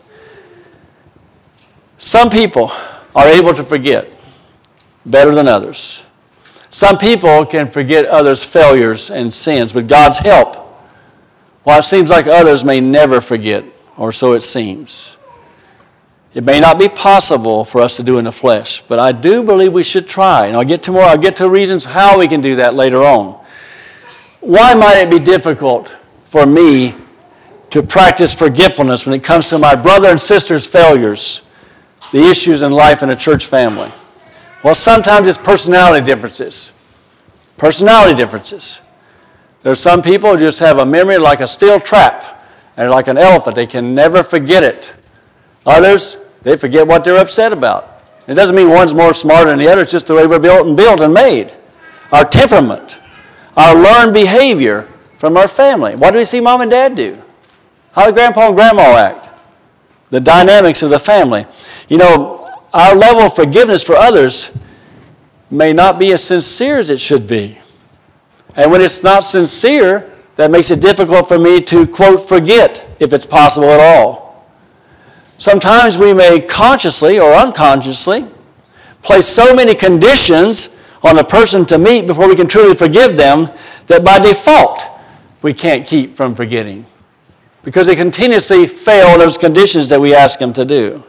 Some people are able to forget better than others. Some people can forget others' failures and sins with God's help, while it seems like others may never forget, or so it seems. It may not be possible for us to do in the flesh, but I do believe we should try. And I'll get to more, I'll get to reasons how we can do that later on. Why might it be difficult for me to practice forgetfulness when it comes to my brother and sister's failures, the issues in life in a church family? Well, sometimes it's personality differences. Personality differences. There's some people who just have a memory like a steel trap, and like an elephant. They can never forget it. Others, they forget what they're upset about. It doesn't mean one's more smart than the other. It's just the way we're built and built and made. Our temperament, our learned behavior from our family. What do we see mom and dad do? How do grandpa and grandma act? The dynamics of the family. You know, our level of forgiveness for others may not be as sincere as it should be. And when it's not sincere, that makes it difficult for me to, quote, forget, if it's possible at all. Sometimes we may consciously or unconsciously place so many conditions on a person to meet before we can truly forgive them that by default we can't keep from forgetting because they continuously fail those conditions that we ask them to do.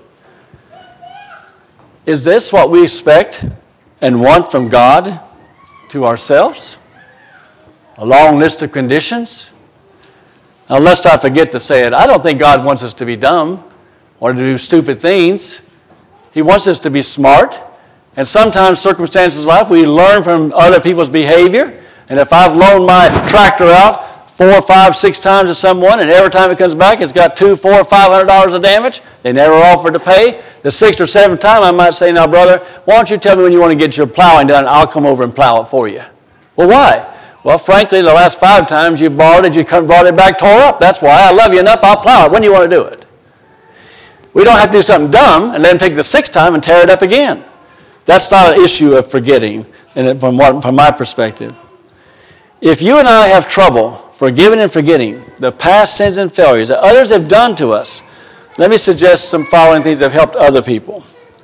Is this what we expect and want from God to ourselves? A long list of conditions? Now, lest I forget to say it, I don't think God wants us to be dumb or to do stupid things. He wants us to be smart. And sometimes circumstances in life, we learn from other people's behavior. And if I've loaned my tractor out four, five, six times to someone, and every time it comes back, it's got two, four, five hundred dollars of damage. They never offered to pay. The sixth or seventh time, I might say, now, brother, why don't you tell me when you want to get your plowing done? I'll come over and plow it for you. Well, why? Well, frankly, the last five times you borrowed it, you brought it back tore up. That's why. I love you enough, I'll plow it. When do you want to do it? We don't have to do something dumb and let him take the sixth time and tear it up again. That's not an issue of forgetting, and from, what, from my perspective. If you and I have trouble forgiving and forgetting the past sins and failures that others have done to us, let me suggest some following things that have helped other people.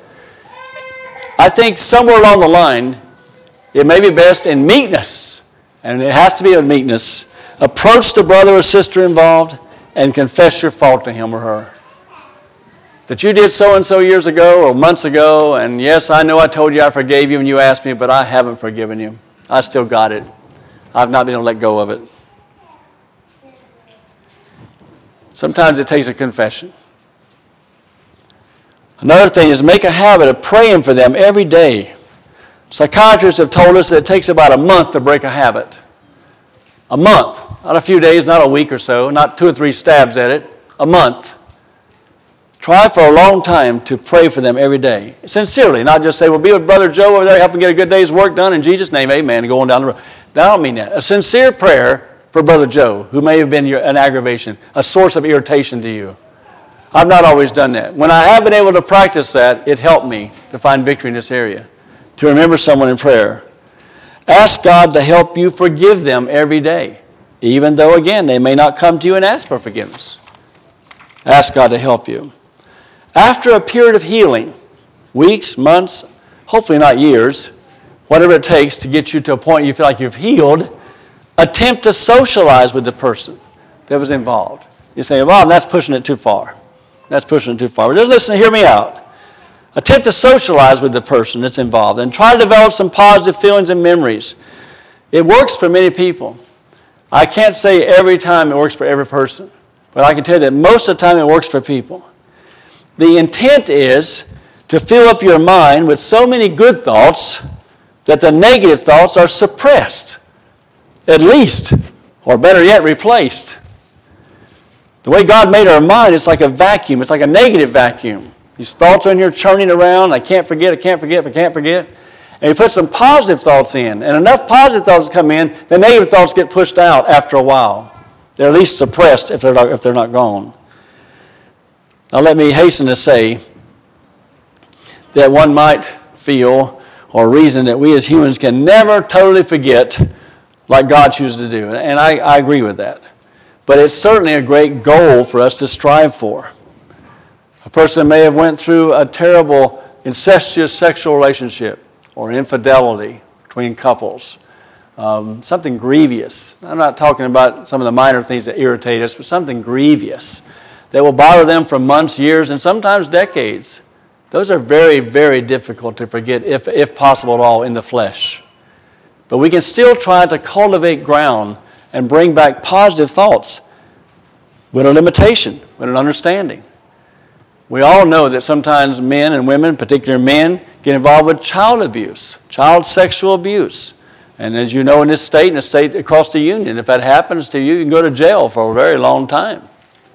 I think somewhere along the line, it may be best in meekness, and it has to be in meekness, approach the brother or sister involved and confess your fault to him or her. That you did so-and-so years ago or months ago, and yes, I know I told you I forgave you when you asked me, but I haven't forgiven you. I still got it. I've not been able to let go of it. Sometimes it takes a confession. Another thing is make a habit of praying for them every day. Psychiatrists have told us that it takes about a month to break a habit. A month. Not a few days, not a week or so, not two or three stabs at it. A month. Try for a long time to pray for them every day. Sincerely, not just say, well, be with Brother Joe over there, help him get a good day's work done in Jesus' name, amen, and go on down the road. No, I don't mean that. A sincere prayer for Brother Joe, who may have been your, an aggravation, a source of irritation to you. I've not always done that. When I have been able to practice that, it helped me to find victory in this area, to remember someone in prayer. Ask God to help you forgive them every day, even though, again, they may not come to you and ask for forgiveness. Ask God to help you. After a period of healing, weeks, months, hopefully not years, whatever it takes to get you to a point you feel like you've healed, attempt to socialize with the person that was involved. You say, well, that's pushing it too far. That's pushing it too far. But just listen, hear me out. Attempt to socialize with the person that's involved and try to develop some positive feelings and memories. It works for many people. I can't say every time it works for every person, but I can tell you that most of the time it works for people. The intent is to fill up your mind with so many good thoughts that the negative thoughts are suppressed, at least, or better yet, replaced. The way God made our mind, it's like a vacuum. It's like a negative vacuum. These thoughts are in here churning around. I can't forget, I can't forget, I can't forget. And you put some positive thoughts in, and enough positive thoughts come in, the negative thoughts get pushed out after a while. They're at least suppressed if they're not, if they're not gone. Now let me hasten to say that one might feel or reason that we as humans can never totally forget like God chooses to do. And I, I agree with that. But it's certainly a great goal for us to strive for. A person may have went through a terrible incestuous sexual relationship or infidelity between couples. Um, something grievous. I'm not talking about some of the minor things that irritate us, but something grievous that will bother them for months, years, and sometimes decades. Those are very, very difficult to forget, if, if possible at all, in the flesh. But we can still try to cultivate ground and bring back positive thoughts with a limitation, with an understanding. We all know that sometimes men and women, particularly men, get involved with child abuse, child sexual abuse. And as you know, in this state and the state across the union, if that happens to you, you can go to jail for a very long time.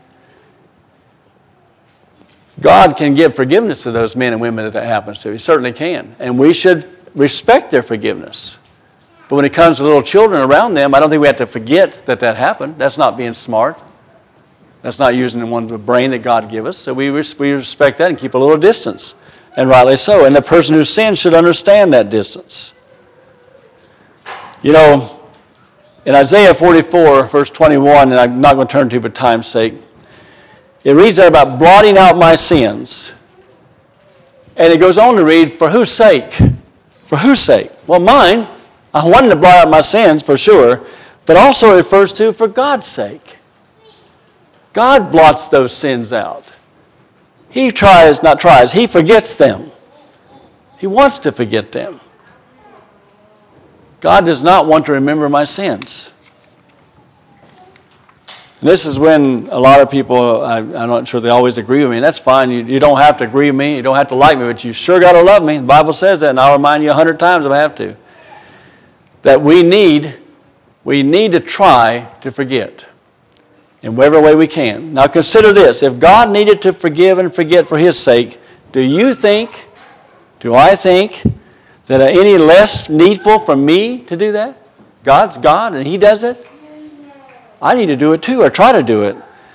God can give forgiveness to those men and women that that happens to. He certainly can. And we should respect their forgiveness. But when it comes to little children around them, I don't think we have to forget that that happened. That's not being smart. That's not using the one the brain that God gave us. So we, res- we respect that and keep a little distance. And rightly so. And the person who sins should understand that distance. You know, in Isaiah forty-four, verse twenty-one, and I'm not going to turn to it for time's sake, it reads there about blotting out my sins. And it goes on to read, for whose sake? For whose sake? Well, mine. I wanted to blot out my sins, for sure. But also it refers to for God's sake. God blots those sins out. He tries, not tries, He forgets them. He wants to forget them. God does not want to remember my sins. This is when a lot of people, I, I'm not sure they always agree with me, and that's fine. You, you don't have to agree with me. You don't have to like me, but you sure got to love me. The Bible says that, and I'll remind you a hundred times if I have to. That we need, we need to try to forget in whatever way we can. Now consider this. If God needed to forgive and forget for His sake, do you think, do I think, that any less needful for me to do that? God's God and He does it. I need to do it too, or try to do it.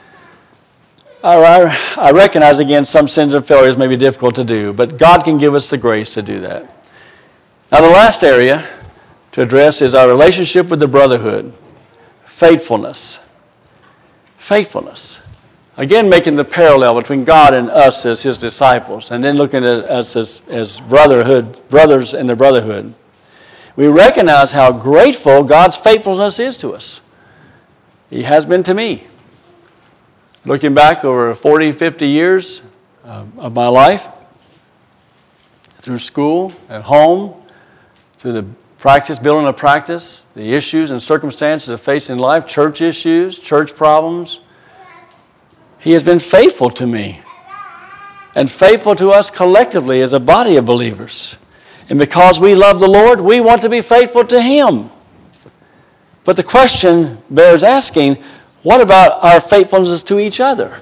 I, I recognize, again, some sins and failures may be difficult to do, but God can give us the grace to do that. Now the last area to address is our relationship with the brotherhood. Faithfulness. Faithfulness. Again, making the parallel between God and us as His disciples, and then looking at us as, as brotherhood, brothers in the brotherhood. We recognize how grateful God's faithfulness is to us. He has been to me. Looking back over forty, fifty years uh, of my life, through school, at home, through the practice, building a practice, the issues and circumstances of facing life, church issues, church problems, He has been faithful to me and faithful to us collectively as a body of believers. And because we love the Lord, we want to be faithful to Him. But the question bears asking, what about our faithfulness to each other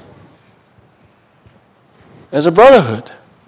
as a brotherhood?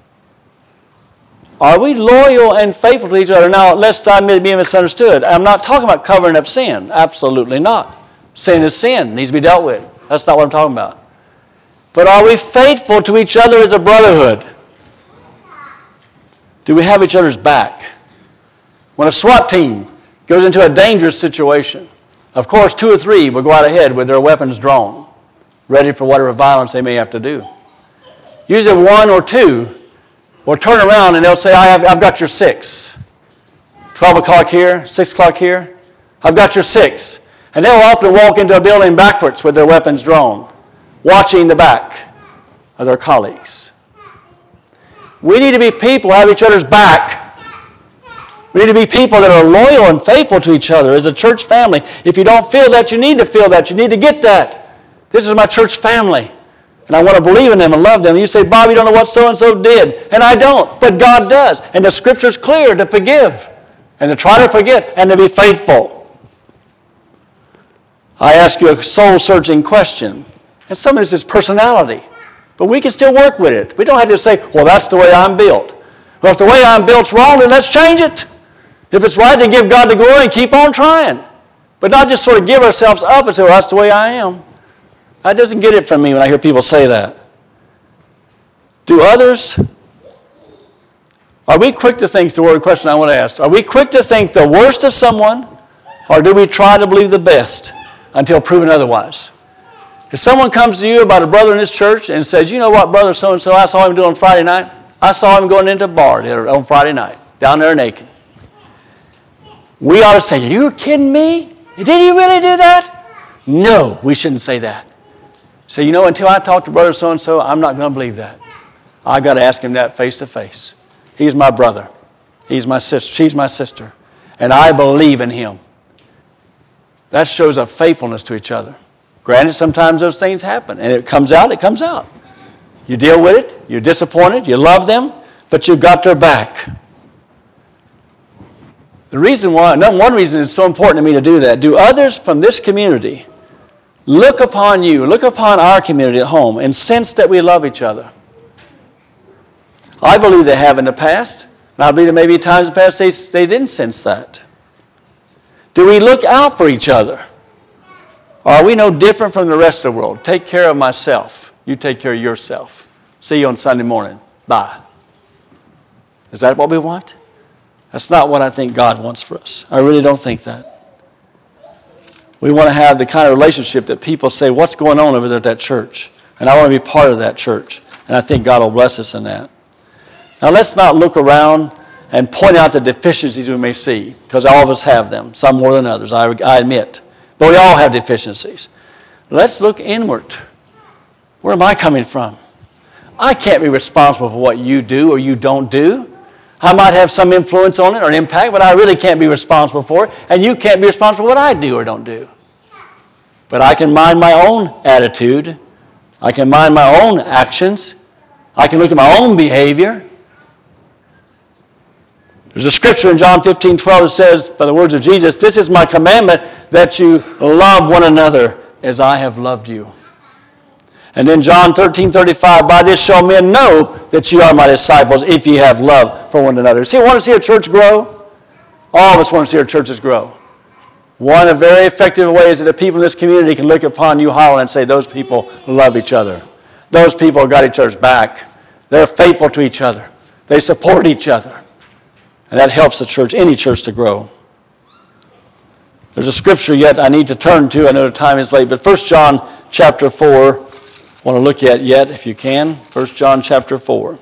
Are we loyal and faithful to each other? Now, lest I be misunderstood, I'm not talking about covering up sin. Absolutely not. Sin is sin. It needs to be dealt with. That's not what I'm talking about. But are we faithful to each other as a brotherhood? Do we have each other's back? When a SWAT team goes into a dangerous situation, of course, two or three will go out ahead with their weapons drawn, ready for whatever violence they may have to do. Usually one or two will turn around and they'll say, I have, I've got your six. twelve o'clock here, six o'clock here. I've got your six. And they'll often walk into a building backwards with their weapons drawn, watching the back of their colleagues. We need to be people who have each other's back. We need to be people that are loyal and faithful to each other as a church family. If you don't feel that, you need to feel that. You need to get that. This is my church family, and I want to believe in them and love them. And you say, Bob, you don't know what so-and-so did. And I don't, but God does. And the Scripture's clear to forgive and to try to forget and to be faithful. I ask you a soul-searching question. And some of this is personality, but we can still work with it. We don't have to say, well, that's the way I'm built. Well, if the way I'm built's wrong, then let's change it. If it's right, then give God the glory and keep on trying. But not just sort of give ourselves up and say, well, that's the way I am. That doesn't get it from me when I hear people say that. Do others, are we quick to think, it's the word question I want to ask, are we quick to think the worst of someone, or do we try to believe the best until proven otherwise? If someone comes to you about a brother in this church and says, you know what, brother so-and-so, I saw him do on Friday night. I saw him going into a bar there on Friday night, down there in Aiken. We ought to say, are you kidding me? Did he really do that? No, we shouldn't say that. So, you know, until I talk to brother so-and-so, I'm not going to believe that. I've got to ask him that face to face. He's my brother. He's my sister. She's my sister. And I believe in him. That shows a faithfulness to each other. Granted, sometimes those things happen. And it comes out, it comes out. You deal with it. You're disappointed. You love them. But you've got their back. The reason why, no, one reason it's so important to me to do that, do others from this community look upon you, look upon our community at home, and sense that we love each other? I believe they have in the past, and I believe there may be times in the past they, they didn't sense that. Do we look out for each other? Or are we no different from the rest of the world? Take care of myself. You take care of yourself. See you on Sunday morning. Bye. Is that what we want? That's not what I think God wants for us. I really don't think that. We want to have the kind of relationship that people say, what's going on over there at that church? And I want to be part of that church. And I think God will bless us in that. Now let's not look around and point out the deficiencies we may see, because all of us have them, some more than others, I, I admit. But we all have deficiencies. Let's look inward. Where am I coming from? I can't be responsible for what you do or you don't do. I might have some influence on it or an impact, but I really can't be responsible for it. And you can't be responsible for what I do or don't do. But I can mind my own attitude. I can mind my own actions. I can look at my own behavior. There's a scripture in John fifteen twelve that says, by the words of Jesus, this is my commandment, that you love one another as I have loved you. And then John thirteen thirty-five, by this shall men know that you are my disciples, if you have love for one another. See, want to see a church grow? All of us want to see our churches grow. One of the very effective ways that the people in this community can look upon New Holland and say, those people love each other. Those people got each other's back. They're faithful to each other. They support each other. And that helps the church, any church, to grow. There's a scripture yet I need to turn to. I know the time is late, but First John chapter four, I want to look at yet if you can. First John chapter four.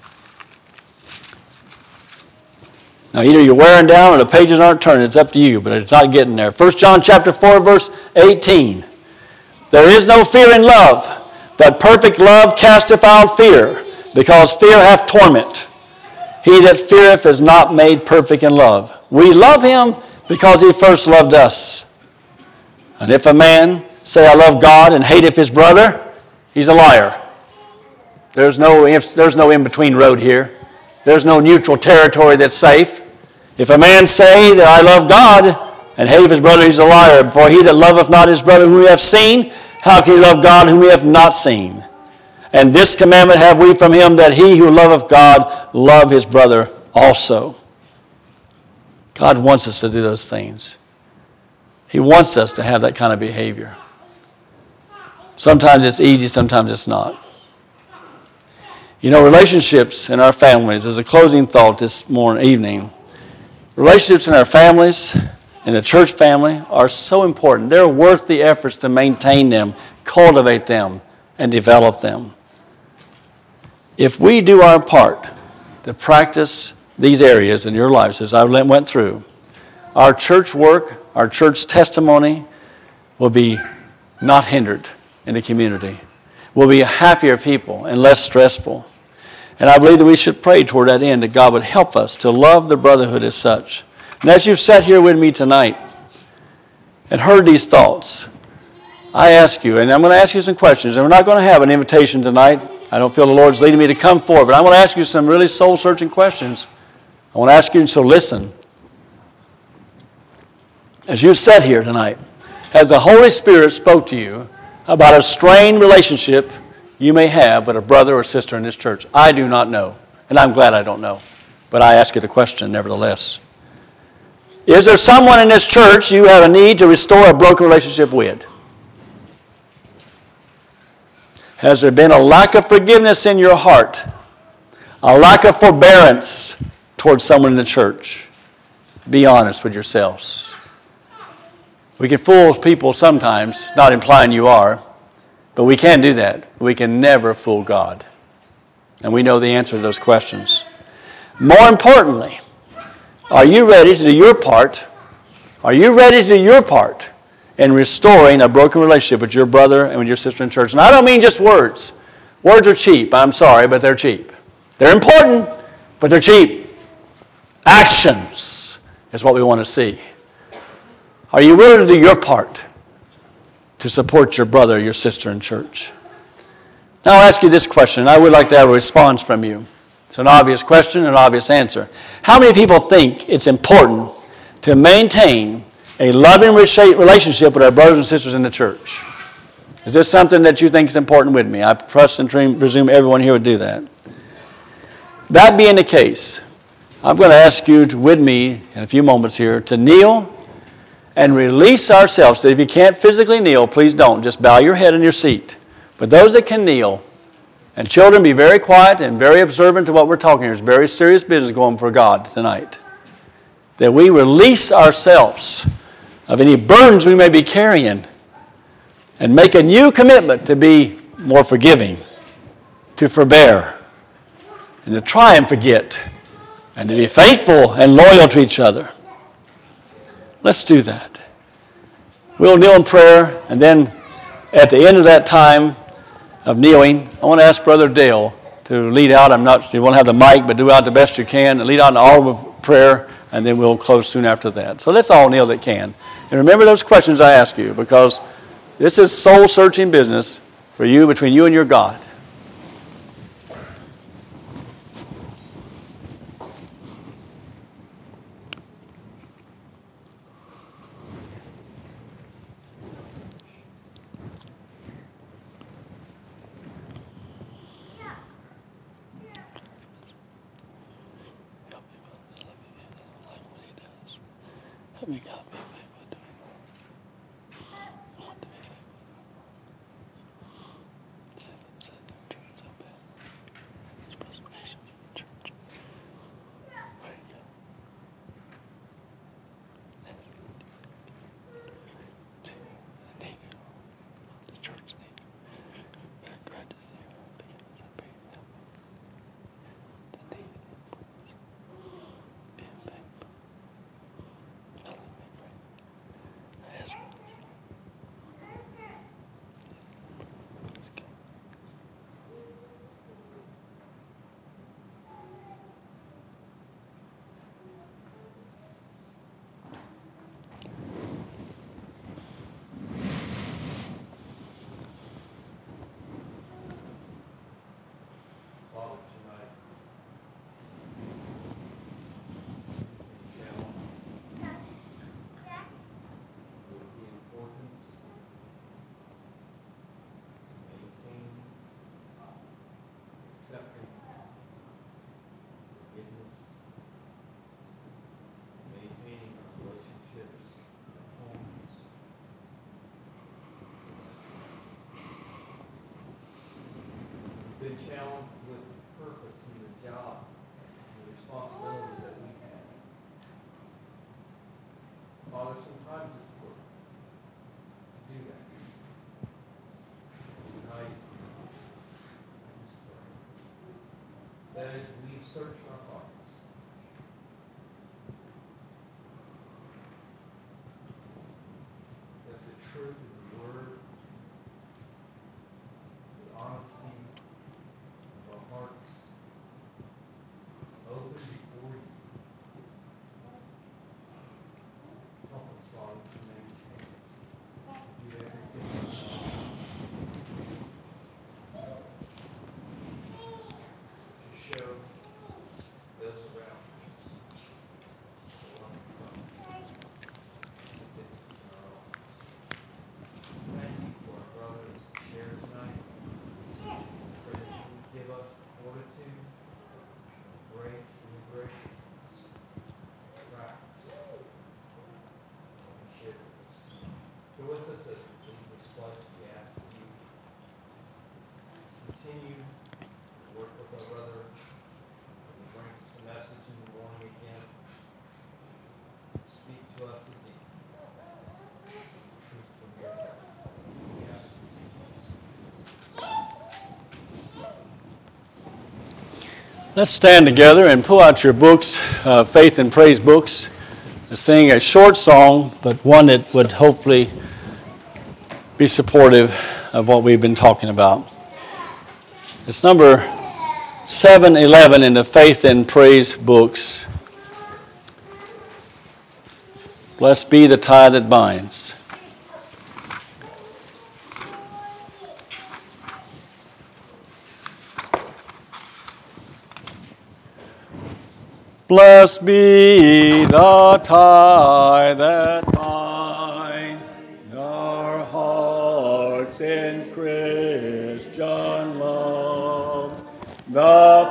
Now either you're wearing down or the pages aren't turning. It's up to you, but it's not getting there. First John chapter four, verse eighteen. There is no fear in love, but perfect love casteth out fear, because fear hath torment. He that feareth is not made perfect in love. We love him because he first loved us. And if a man say, I love God, and hateth his brother, he's a liar. There's no, there's no in-between road here. There's no neutral territory that's safe. If a man say that I love God and hateth his brother, he's a liar. For he that loveth not his brother whom he hath seen, how can he love God whom he hath not seen? And this commandment have we from him, that he who loveth God love his brother also. God wants us to do those things. He wants us to have that kind of behavior. Sometimes it's easy, sometimes it's not. You know, relationships in our families, as a closing thought this morning, evening, relationships in our families, in the church family, are so important. They're worth the efforts to maintain them, cultivate them, and develop them. If we do our part to practice these areas in your lives, as I went through, our church work, our church testimony will be not hindered in the community. We'll be happier people and less stressful. And I believe that we should pray toward that end, that God would help us to love the brotherhood as such. And as you've sat here with me tonight and heard these thoughts, I ask you, and I'm going to ask you some questions, and we're not going to have an invitation tonight. I don't feel the Lord's leading me to come forward, but I'm going to ask you some really soul-searching questions. I want to ask you, so listen. As you sat here tonight, has the Holy Spirit spoke to you about a strained relationship you may have with a brother or sister in this church? I do not know, and I'm glad I don't know, but I ask you the question nevertheless. Is there someone in this church you have a need to restore a broken relationship with? Has there been a lack of forgiveness in your heart? A lack of forbearance towards someone in the church? Be honest with yourselves. We can fool people sometimes, not implying you are, but we can do that. We can never fool God. And we know the answer to those questions. More importantly, are you ready to do your part? Are you ready to do your part in restoring a broken relationship with your brother and with your sister in church? And I don't mean just words. Words are cheap. I'm sorry, but they're cheap. They're important, but they're cheap. Actions is what we want to see. Are you willing to do your part to support your brother or your sister in church? Now I'll ask you this question. I would like to have a response from you. It's an obvious question, an obvious answer. How many people think it's important to maintain a loving relationship with our brothers and sisters in the church? Is this something that you think is important with me? I trust and presume everyone here would do that. That being the case, I'm going to ask you to, with me in a few moments here, to kneel and release ourselves. So if you can't physically kneel, please don't. Just bow your head in your seat. But those that can kneel, and children, be very quiet and very observant to what we're talking here. It's very serious business going for God tonight. That we release ourselves of any burdens we may be carrying and make a new commitment to be more forgiving, to forbear, and to try and forget, and to be faithful and loyal to each other. Let's do that. We'll kneel in prayer, and then at the end of that time of kneeling, I want to ask Brother Dale to lead out. I'm not, you won't have the mic, but do out the best you can, and lead out in all of prayer, and then we'll close soon after that. So let's all kneel that can. And remember those questions I ask you, because this is soul-searching business for you, between you and your God. me, God, be faithful to me. I want to be faithful. Save them, save their church up there. There's preservation in the church. Pray, God. I need it. The church needs it. Very grateful to you. Because I pray you help me. The need it. Being faithful. I let me pray. I ask you. Father, tonight, challenge with the importance of maintaining, accepting forgiveness, maintaining our relationships at homes. We've been challenged with purpose in the job and the responsibility that we have. Father, sometimes it's work to do that. Tonight, I just pray that as we've searched our hearts, that the truth of the word, the honesty of our hearts, open before you. Help us, Father, to make change. Do everything to show those around us the love of Christ that fits us in our own. Thank you for our brothers who share tonight. Pray that you would give us the fortitude, the grace, and the graciousness to practice what you share with us. Go with us as we leave this place. We ask that you continue to work with our brother and to bring us a message in the morning again. Speak to us again. Truth from your heart. We ask this in Jesus' name. Let's stand together and pull out your books, uh, faith and praise books, and sing a short song, but one that would hopefully be supportive of what we've been talking about. It's number seven eleven in the faith and praise books. Blessed be the tie that binds. Blessed be the tie that binds our hearts in Christian love, the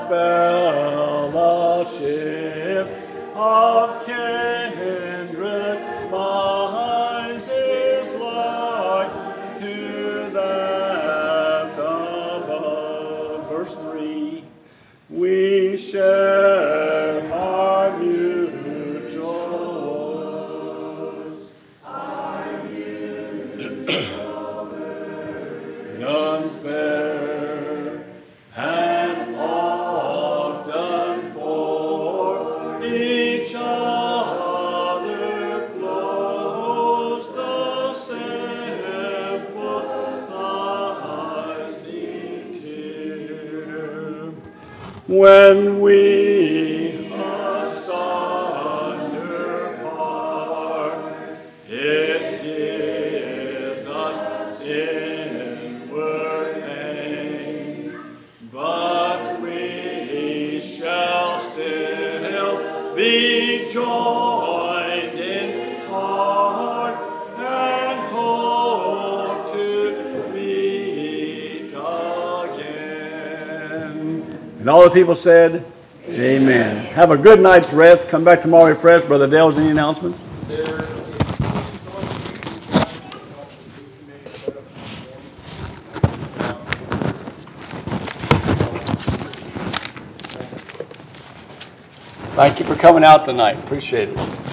fellowship of kindred minds is like to that above. Verse three, we share our mutual woes, our mutual burdens bear, and often for each other flows the sympathizing tear. When we asunder part, it gives us inward pain, but we shall still be joined in heart and hope to meet again. And all the people said, Amen. Have a good night's rest. Come back tomorrow refreshed. Brother Dale's any announcements? There Thank you for coming out tonight. Appreciate it.